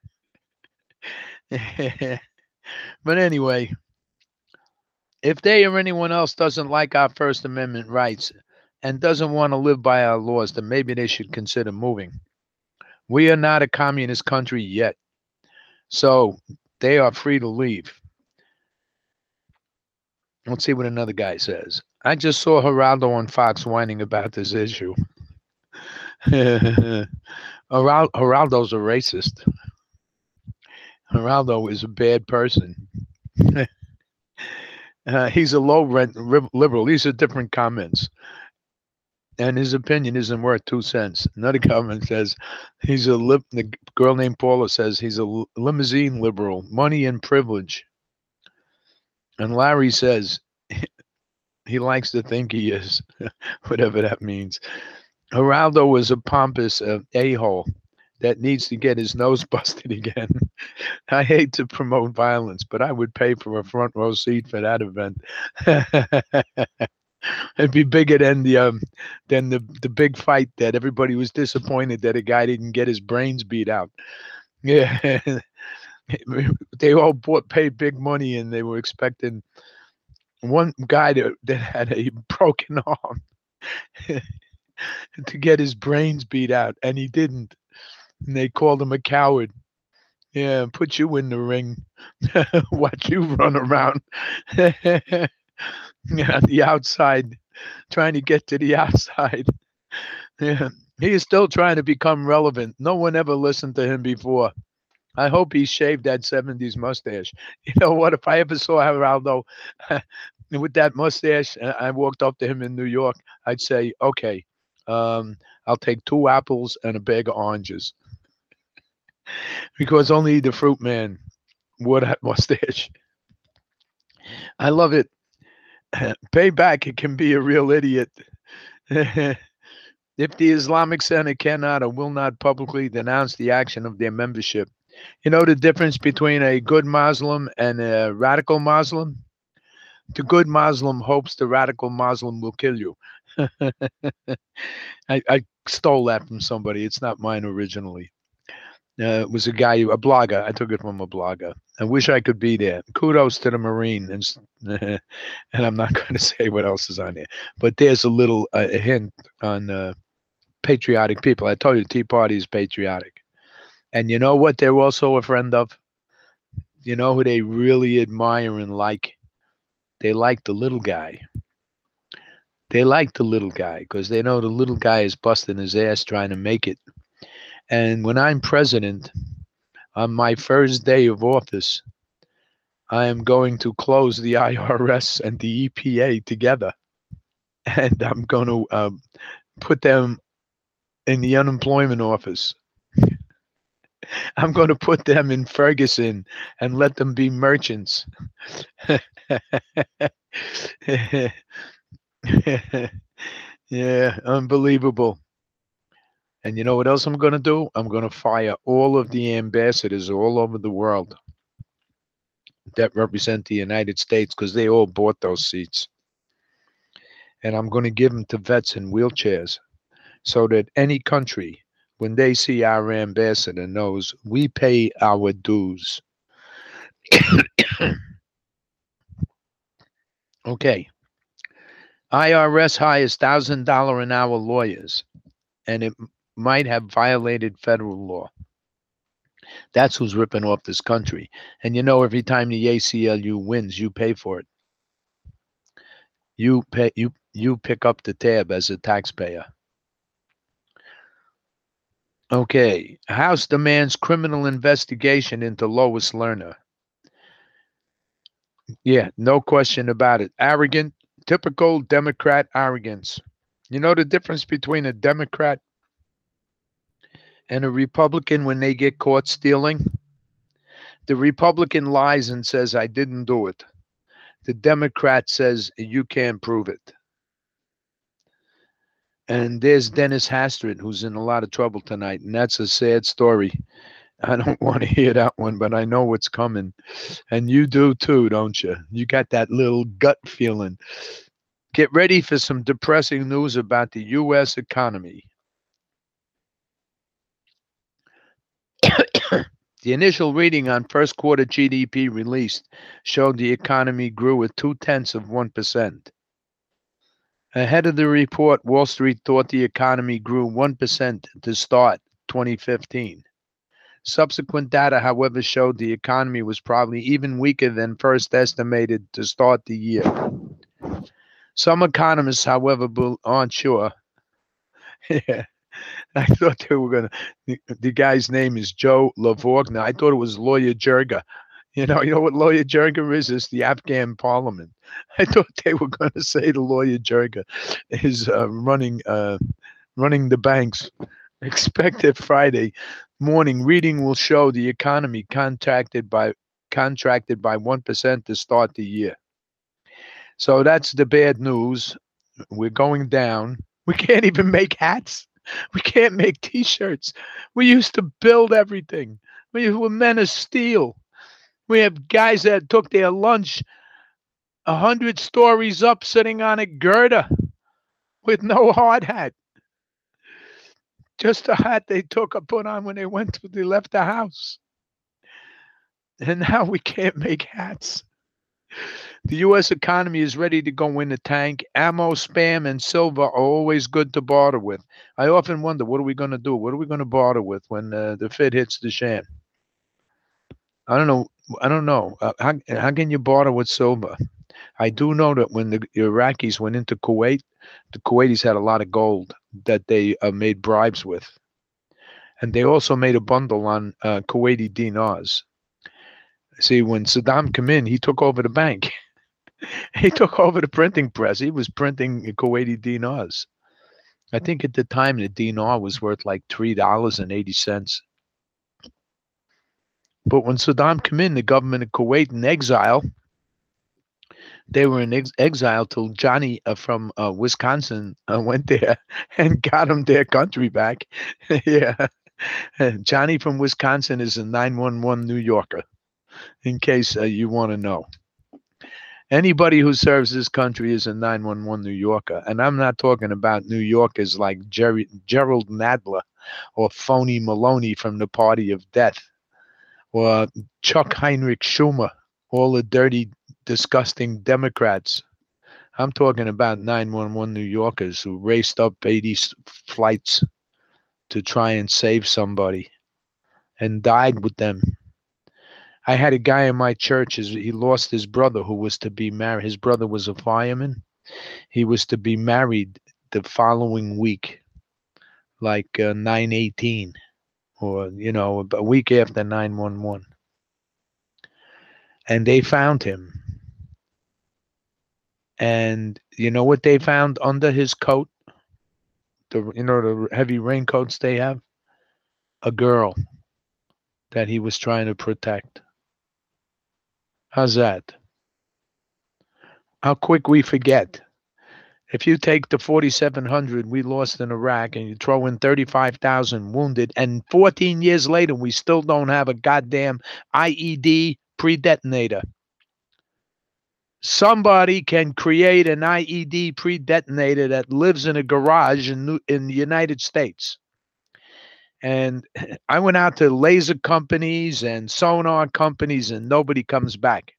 But anyway, if they or anyone else doesn't like our First Amendment rights and doesn't want to live by our laws, then maybe they should consider moving. We are not a communist country yet, so they are free to leave. Let's see what another guy says. I just saw Geraldo on Fox whining about this issue. Geraldo's a racist. Geraldo is a bad person. He's a low-rent liberal. These are different comments. And his opinion isn't worth 2 cents. Another comment says the girl named Paula says he's a limousine liberal, money and privilege. And Larry says he likes to think he is, whatever that means. Geraldo is a pompous a-hole that needs to get his nose busted again. I hate to promote violence, but I would pay for a front row seat for that event. It'd be bigger than the big fight that everybody was disappointed that a guy didn't get his brains beat out. Yeah, they all paid big money, and they were expecting one guy that had a broken arm to get his brains beat out, and he didn't. And they called him a coward. Yeah, put you in the ring. Watch you run around on the outside, trying to get to the outside. Yeah. He is still trying to become relevant. No one ever listened to him before. I hope he shaved that 70s mustache. You know what? If I ever saw Geraldo with that mustache, and I walked up to him in New York, I'd say, okay, I'll take 2 apples and a bag of oranges because only the fruit man wore that mustache. I love it. Payback, it can be a real idiot. If the Islamic Center cannot or will not publicly denounce the action of their membership, you know the difference between a good Muslim and a radical Muslim? The good Muslim hopes the radical Muslim will kill you. I stole that from somebody. It's not mine originally. It was a guy, a blogger. I took it from a blogger. I wish I could be there. Kudos to the Marine. And I'm not going to say what else is on there. But there's a little hint on patriotic people. I told you, Tea Party is patriotic. And you know what they're also a friend of? You know who they really admire and like? They like the little guy. They like the little guy because they know the little guy is busting his ass trying to make it. And when I'm president, on my first day of office, I am going to close the IRS and the EPA together. And I'm going to put them in the unemployment office. I'm going to put them in Ferguson and let them be merchants. Yeah, unbelievable. And you know what else I'm going to do? I'm going to fire all of the ambassadors all over the world that represent the United States because they all bought those seats. And I'm going to give them to vets in wheelchairs so that any country, when they see our ambassador, knows we pay our dues. Okay. IRS hires $1,000 an hour lawyers, and it might have violated federal law. That's who's ripping off this country. And you know, every time the ACLU wins, you pay for it. You pay. You pick up the tab as a taxpayer. Okay. House demands criminal investigation into Lois Lerner. Yeah, no question about it. Arrogant, typical Democrat arrogance. You know the difference between a Democrat and a Republican when they get caught stealing? The Republican lies and says, I didn't do it. The Democrat says, you can't prove it. And there's Dennis Hastert, who's in a lot of trouble tonight, and that's a sad story. I don't want to hear that one, but I know what's coming. And you do too, don't you? You got that little gut feeling. Get ready for some depressing news about the U.S. economy. The initial reading on first quarter GDP released showed the economy grew at 0.2%. Ahead of the report, Wall Street thought the economy grew 1% to start 2015. Subsequent data, however, showed the economy was probably even weaker than first estimated to start the year. Some economists, however, aren't sure. Yeah. I thought they were going to. The guy's name is Joe Lavogna. I thought it was Lawyer Jirga. You know what Lawyer Jirga is? It's the Afghan parliament. I thought they were going to say the Lawyer Jirga is running the banks. Expected Friday morning reading will show the economy contracted by 1% to start the year. So that's the bad news. We're going down. We can't even make hats. We can't make T-shirts. We used to build everything. We were men of steel. We have guys that took their lunch 100 stories up sitting on a girder with no hard hat. Just a hat they took and put on when they left the house. And now we can't make hats. The U.S. economy is ready to go in the tank. Ammo, spam, and silver are always good to barter with. I often wonder, what are we going to do? What are we going to barter with when the Fed hits the shan? I don't know. I don't know. How can you barter with silver? I do know that when the Iraqis went into Kuwait, the Kuwaitis had a lot of gold that they made bribes with, and they also made a bundle on Kuwaiti dinars. See, when Saddam came in, he took over the bank. He took over the printing press. He was printing Kuwaiti dinars. I think at the time the dinar was worth like $3.80. But when Saddam came in, the government of Kuwait in exile, they were in exile till Johnny from Wisconsin went there and got them their country back. Yeah. Johnny from Wisconsin is a 911 New Yorker, in case you want to know. Anybody who serves this country is a 911 New Yorker. And I'm not talking about New Yorkers like Gerald Nadler or Phony Maloney from the Party of Death or Chuck Heinrich Schumer, all the dirty, disgusting Democrats. I'm talking about 911 New Yorkers who raced up 80 flights to try and save somebody and died with them. I had a guy in my church, he lost his brother who was to be married. His brother was a fireman. He was to be married the following week, like 9/18, or, a week after 9/11. And they found him. And you know what they found under his coat? The heavy raincoats they have? A girl that he was trying to protect. How's that? How quick we forget. If you take the 4,700 we lost in Iraq and you throw in 35,000 wounded, and 14 years later we still don't have a goddamn IED pre-detonator. Somebody can create an IED pre-detonator that lives in a garage in the United States. And I went out to laser companies and sonar companies, and nobody comes back.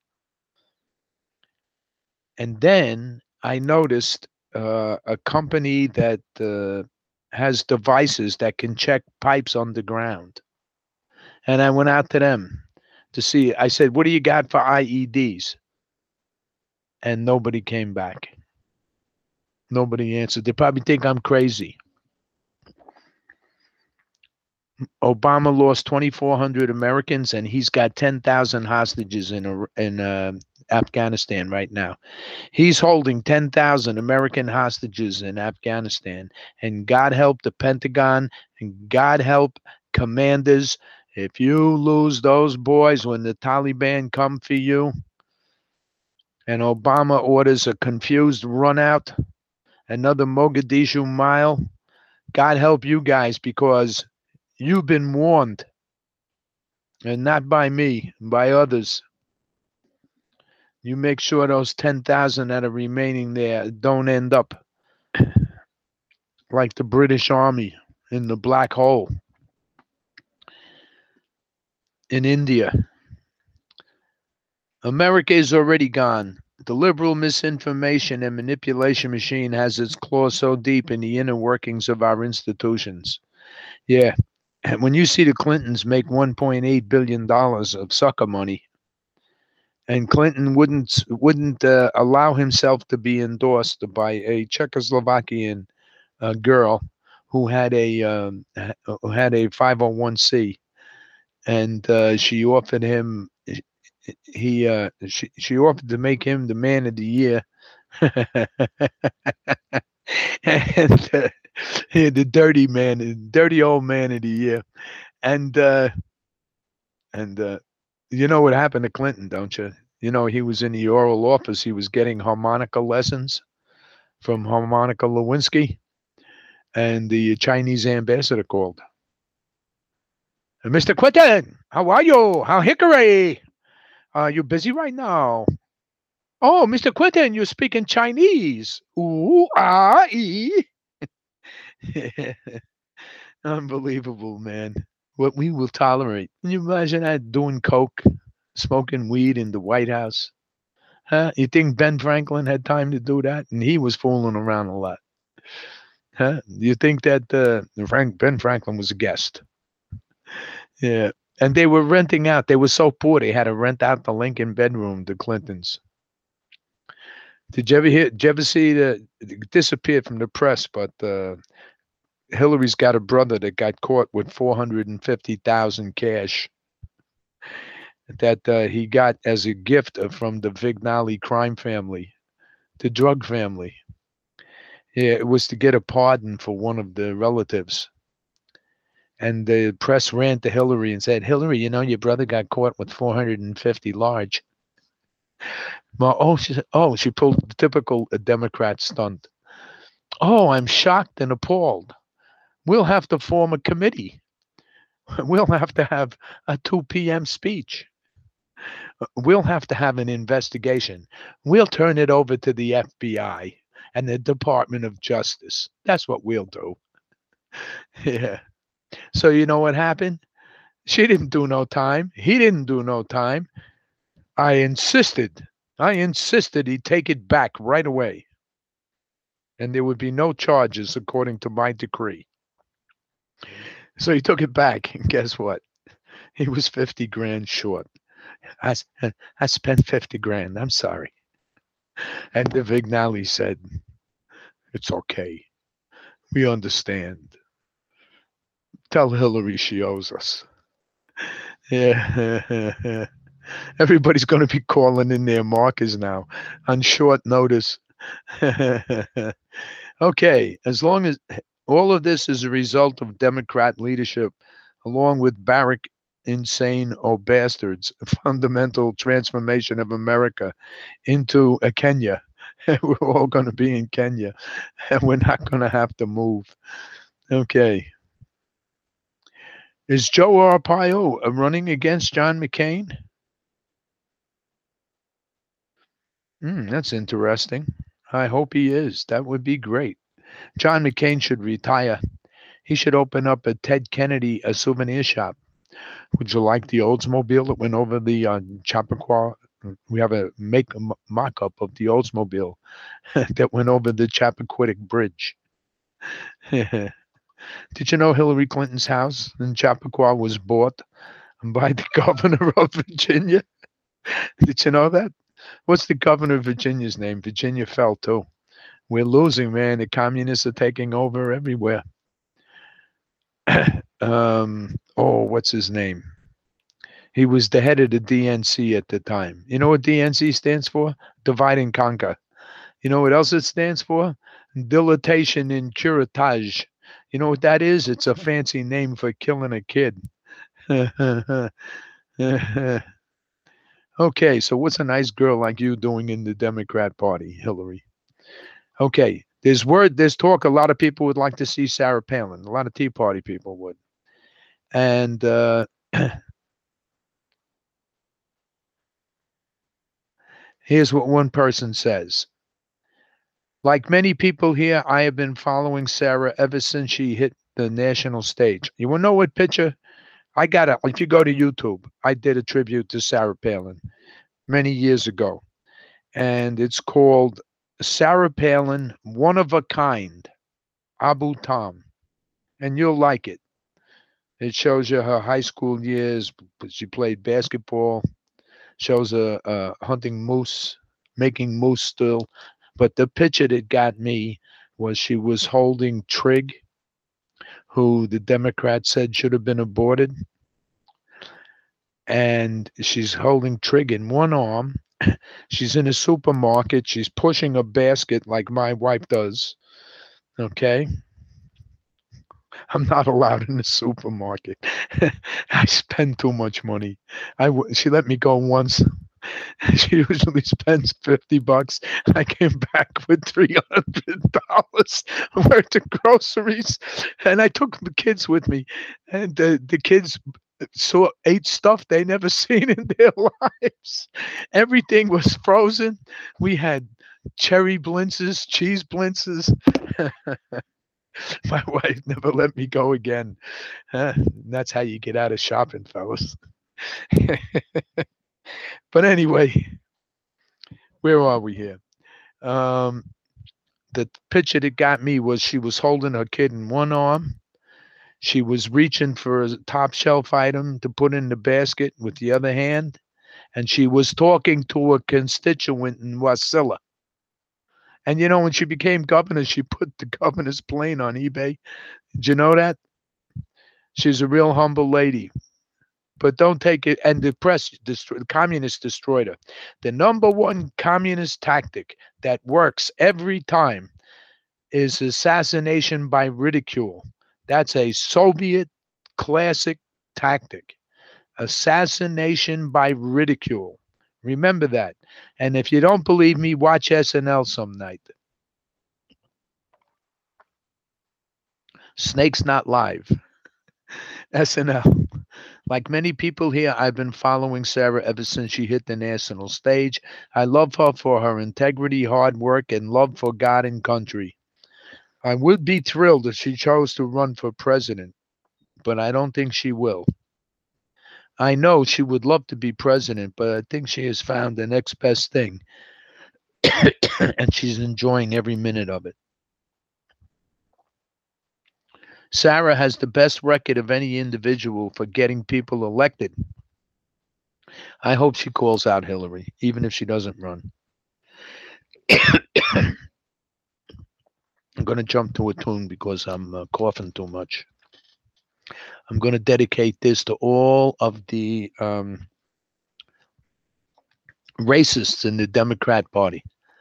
And then I noticed a company that has devices that can check pipes underground. And I went out to them to see. I said, what do you got for IEDs? And nobody came back. Nobody answered. They probably think I'm crazy. Obama lost 2,400 Americans, and he's got 10,000 hostages in Afghanistan right now. He's holding 10,000 American hostages in Afghanistan, and God help the Pentagon, and God help commanders. If you lose those boys when the Taliban come for you, and Obama orders a confused run out, another Mogadishu mile, God help you guys, because you've been warned, and not by me, by others. You make sure those 10,000 that are remaining there don't end up like the British Army in the black hole in India. America is already gone. The liberal misinformation and manipulation machine has its claws so deep in the inner workings of our institutions. Yeah. And when you see the Clintons make $1.8 billion of sucker money, and Clinton wouldn't allow himself to be endorsed by a Czechoslovakian girl who had a 501c, and she offered him she offered to make him the man of the year, and the dirty old man of the year, and you know what happened to Clinton, don't you? You know, he was in the Oral Office. He was getting harmonica lessons from Harmonica Lewinsky, and the Chinese ambassador called. Mr. Clinton, how are you? How hickory? Are you busy right now? Oh, Mr. Clinton, you're speaking Chinese. Ooh, ah, ee. Unbelievable, man. What we will tolerate. Can you imagine that, doing coke, smoking weed in the White House? Huh? You think Ben Franklin had time to do that? And he was fooling around a lot. Huh? You think that Ben Franklin was a guest? Yeah. And they were renting out. They were so poor they had to rent out the Lincoln bedroom, the Clintons. Did you ever see it disappeared from the press, but Hillary's got a brother that got caught with 450,000 cash that he got as a gift from the Vignali crime family, the drug family. Yeah, it was to get a pardon for one of the relatives. And the press ran to Hillary and said, Hillary, you know, your brother got caught with 450 large. Well, she pulled the typical Democrat stunt. Oh, I'm shocked and appalled. We'll have to form a committee. We'll have to have a 2 p.m. speech. We'll have to have an investigation. We'll turn it over to the FBI and the Department of Justice. That's what we'll do. Yeah. So you know what happened? She didn't do no time. He didn't do no time. I insisted he'd take it back right away. And there would be no charges according to my decree. So he took it back, and guess what? He was 50 grand short. I spent 50 grand. I'm sorry. And the Vignali said, it's okay. We understand. Tell Hillary she owes us. Yeah. Everybody's going to be calling in their markers now on short notice. Okay, as long as all of this is a result of Democrat leadership, along with Barack insane bastards, fundamental transformation of America into a Kenya. We're all going to be in Kenya, and we're not going to have to move. Okay. Is Joe Arpaio running against John McCain? That's interesting. I hope he is. That would be great. John McCain should retire. He should open up a Ted Kennedy souvenir shop. Would you like the Oldsmobile that went over the Chappaqua? We have a mock-up of the Oldsmobile that went over the Chappaquiddick Bridge. Did you know Hillary Clinton's house in Chappaqua was bought by the governor of Virginia? Did you know that? What's the governor of Virginia's name? Virginia fell too. We're losing, man. The communists are taking over everywhere. What's his name? He was the head of the DNC at the time. You know what DNC stands for? Divide and conquer. You know what else it stands for? Dilatation in curettage. You know what that is? It's a fancy name for killing a kid. Okay, so what's a nice girl like you doing in the Democrat Party, Hillary? Okay, there's talk. A lot of people would like to see Sarah Palin. A lot of Tea Party people would. And here's what one person says. Like many people here, I have been following Sarah ever since she hit the national stage. You want to know what picture? I got it. If you go to YouTube, I did a tribute to Sarah Palin many years ago. And it's called Sarah Palin, One of a Kind, Abu Tam. And you'll like it. It shows you her high school years. She played basketball. Shows her hunting moose, making moose still. But the picture that got me was she was holding Trigg, who the Democrats said should have been aborted. And she's holding Trigg in one arm. She's in a supermarket. She's pushing a basket like my wife does. Okay. I'm not allowed in the supermarket. I spend too much money. She let me go once. She usually spends $50. I came back with $300 worth of groceries, and I took the kids with me. And the kids ate stuff they never seen in their lives. Everything was frozen. We had cherry blintzes, cheese blintzes. My wife never let me go again. That's how you get out of shopping, fellas. But anyway, where are we here? The picture that got me was she was holding her kid in one arm. She was reaching for a top shelf item to put in the basket with the other hand, and she was talking to a constituent in Wasilla. And you know, when she became governor, she put the governor's plane on eBay. Did you know that? She's a real humble lady. But don't take it. And the the communists destroyed her. The number one communist tactic that works every time is assassination by ridicule. That's a Soviet classic tactic. Assassination by ridicule. Remember that. And if you don't believe me, watch SNL some night. Snake's Not Live. SNL. Like many people here, I've been following Sarah ever since she hit the national stage. I love her for her integrity, hard work, and love for God and country. I would be thrilled if she chose to run for president, but I don't think she will. I know she would love to be president, but I think she has found the next best thing, and she's enjoying every minute of it. Sarah has the best record of any individual for getting people elected. I hope she calls out Hillary, even if she doesn't run. I'm going to jump to a tune because I'm coughing too much. I'm going to dedicate this to all of the racists in the Democrat Party.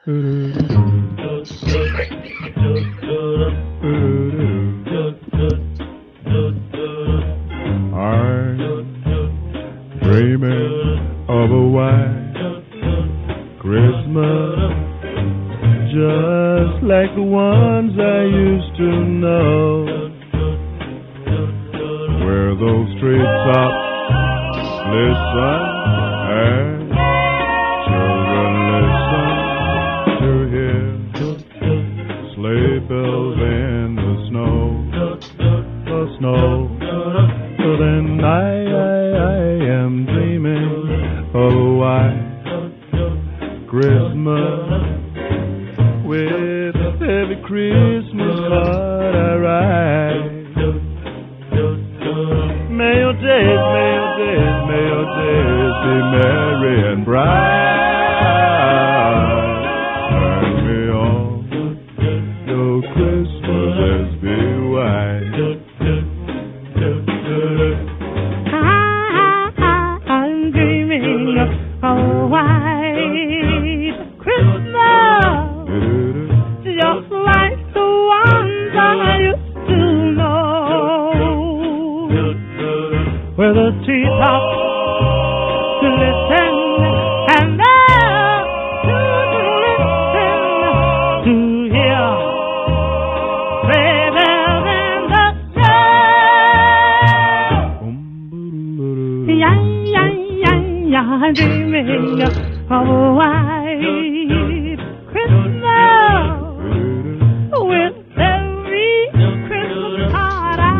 I'm dreaming of a white Christmas, just like the ones I used to know, where those treetops listen and children listen to hear sleigh bells in the snow. So then I am dreaming of a white Christmas, with every Christmas card I write. May your days be merry and bright. Turn me on, your Christmases be white. I'm dreaming of a white Christmas, just like the ones I used to know, where the treetops listen and the children listen to hear sleigh bells in the snow. I'm dreaming of a white Christmas, with every Christmas card I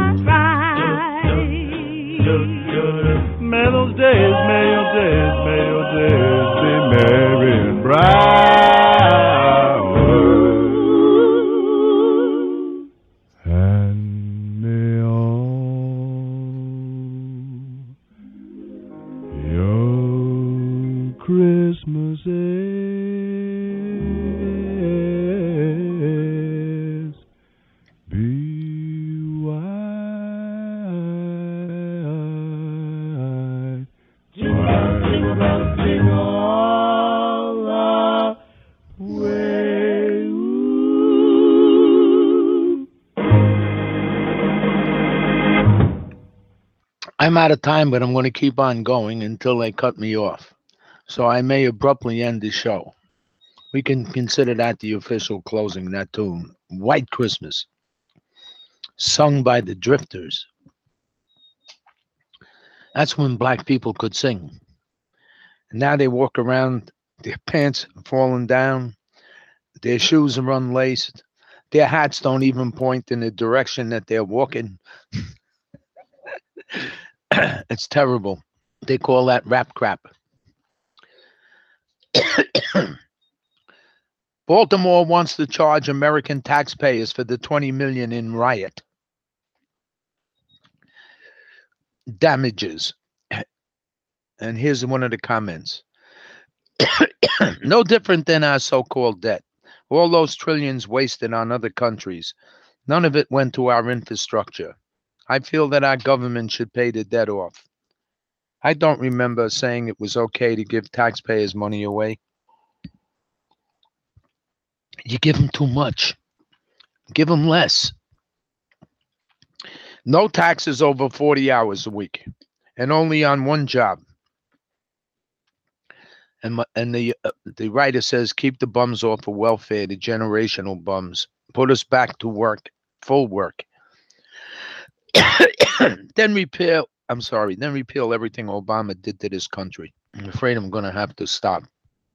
write. May those days, may your days be merry and bright. Hand me on your Christmases be white. Smiling all the way. I'm out of time, but I'm going to keep on going until they cut me off. So I may abruptly end the show. We can consider that the official closing, that tune. White Christmas, sung by the Drifters. That's when black people could sing. And now they walk around, their pants falling down, their shoes are unlaced, their hats don't even point in the direction that they're walking. It's terrible. They call that rap crap. Baltimore wants to charge American taxpayers for the $20 million in riot. damages. And here's one of the comments. No different than our so-called debt. All those trillions wasted on other countries. None of it went to our infrastructure. I feel that our government should pay the debt off. I don't remember saying it was okay to give taxpayers money away. You give them too much. Give them less. No taxes over 40 hours a week, and only on one job. And the writer says, keep the bums off of welfare, the generational bums. Put us back to work, full work. Then repeal everything Obama did to this country. I'm afraid I'm going to have to stop.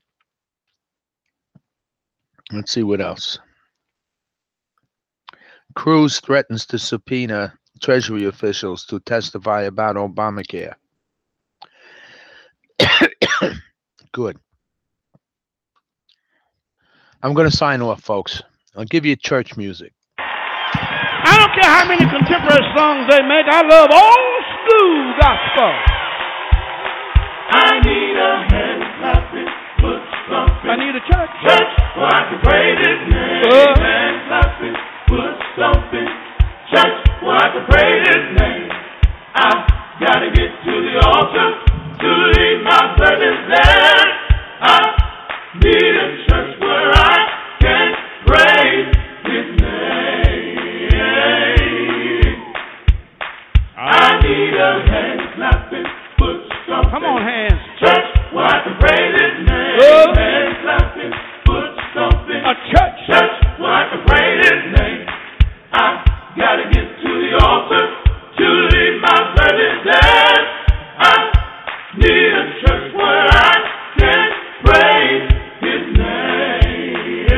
Let's see what else. Cruz threatens to subpoena Treasury officials to testify about Obamacare. Good. I'm going to sign off, folks. I'll give you church music. I don't care how many contemporary songs they make. I love old school gospel. I need a hand clapping, foot stomping. I need a church. Church, where I can praise His name. Hand clapping, foot stomping. Church, where I can praise His name. I gotta get to the altar to leave my burdens there. I need a church where I can praise His name. I need a hand clapping, foot stomping. Come on, hands. Church, where I can praise His name. Hand clapping, foot stomping. A church. Church, where I can praise His name. I gotta get to the altar to leave my burdens there. I need a church where I can praise His name.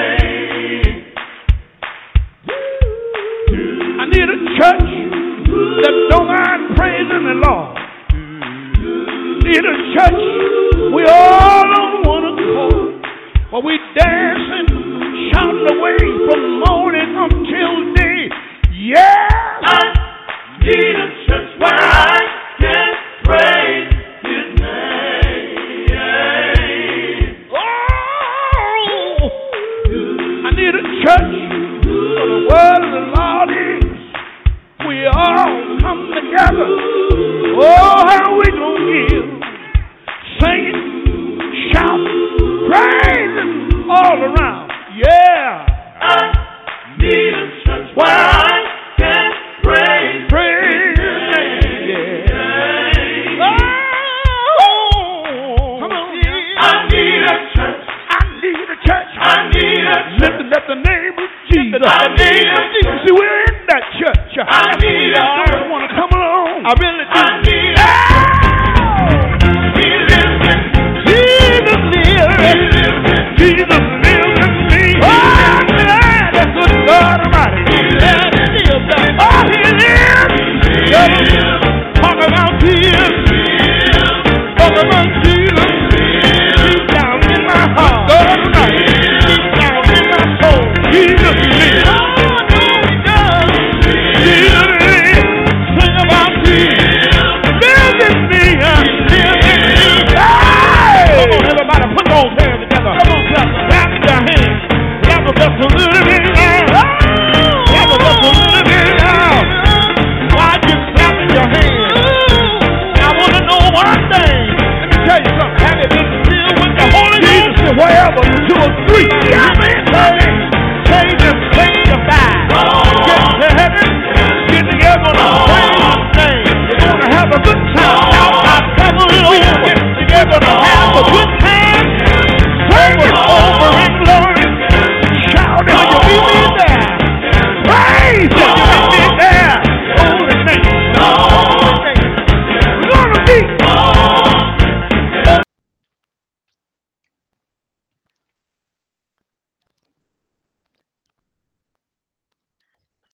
I need a church that don't mind praising the Lord. Need a church we all on one accord, where we dancing, shouting away from morning until day. Yeah! I need a church where I can praise His name. Oh! I need a church for the word of the Lord is. We all come together. Oh, how we gonna give? Singing, shouting, praising all around. Yeah! I need a church where I can praise His name. Oh! Come on. I need a church. I need a church. I need a church. Lifting up the name of Jesus. I need a church. See, we're in that church. I need a church. I want to come along. I really do.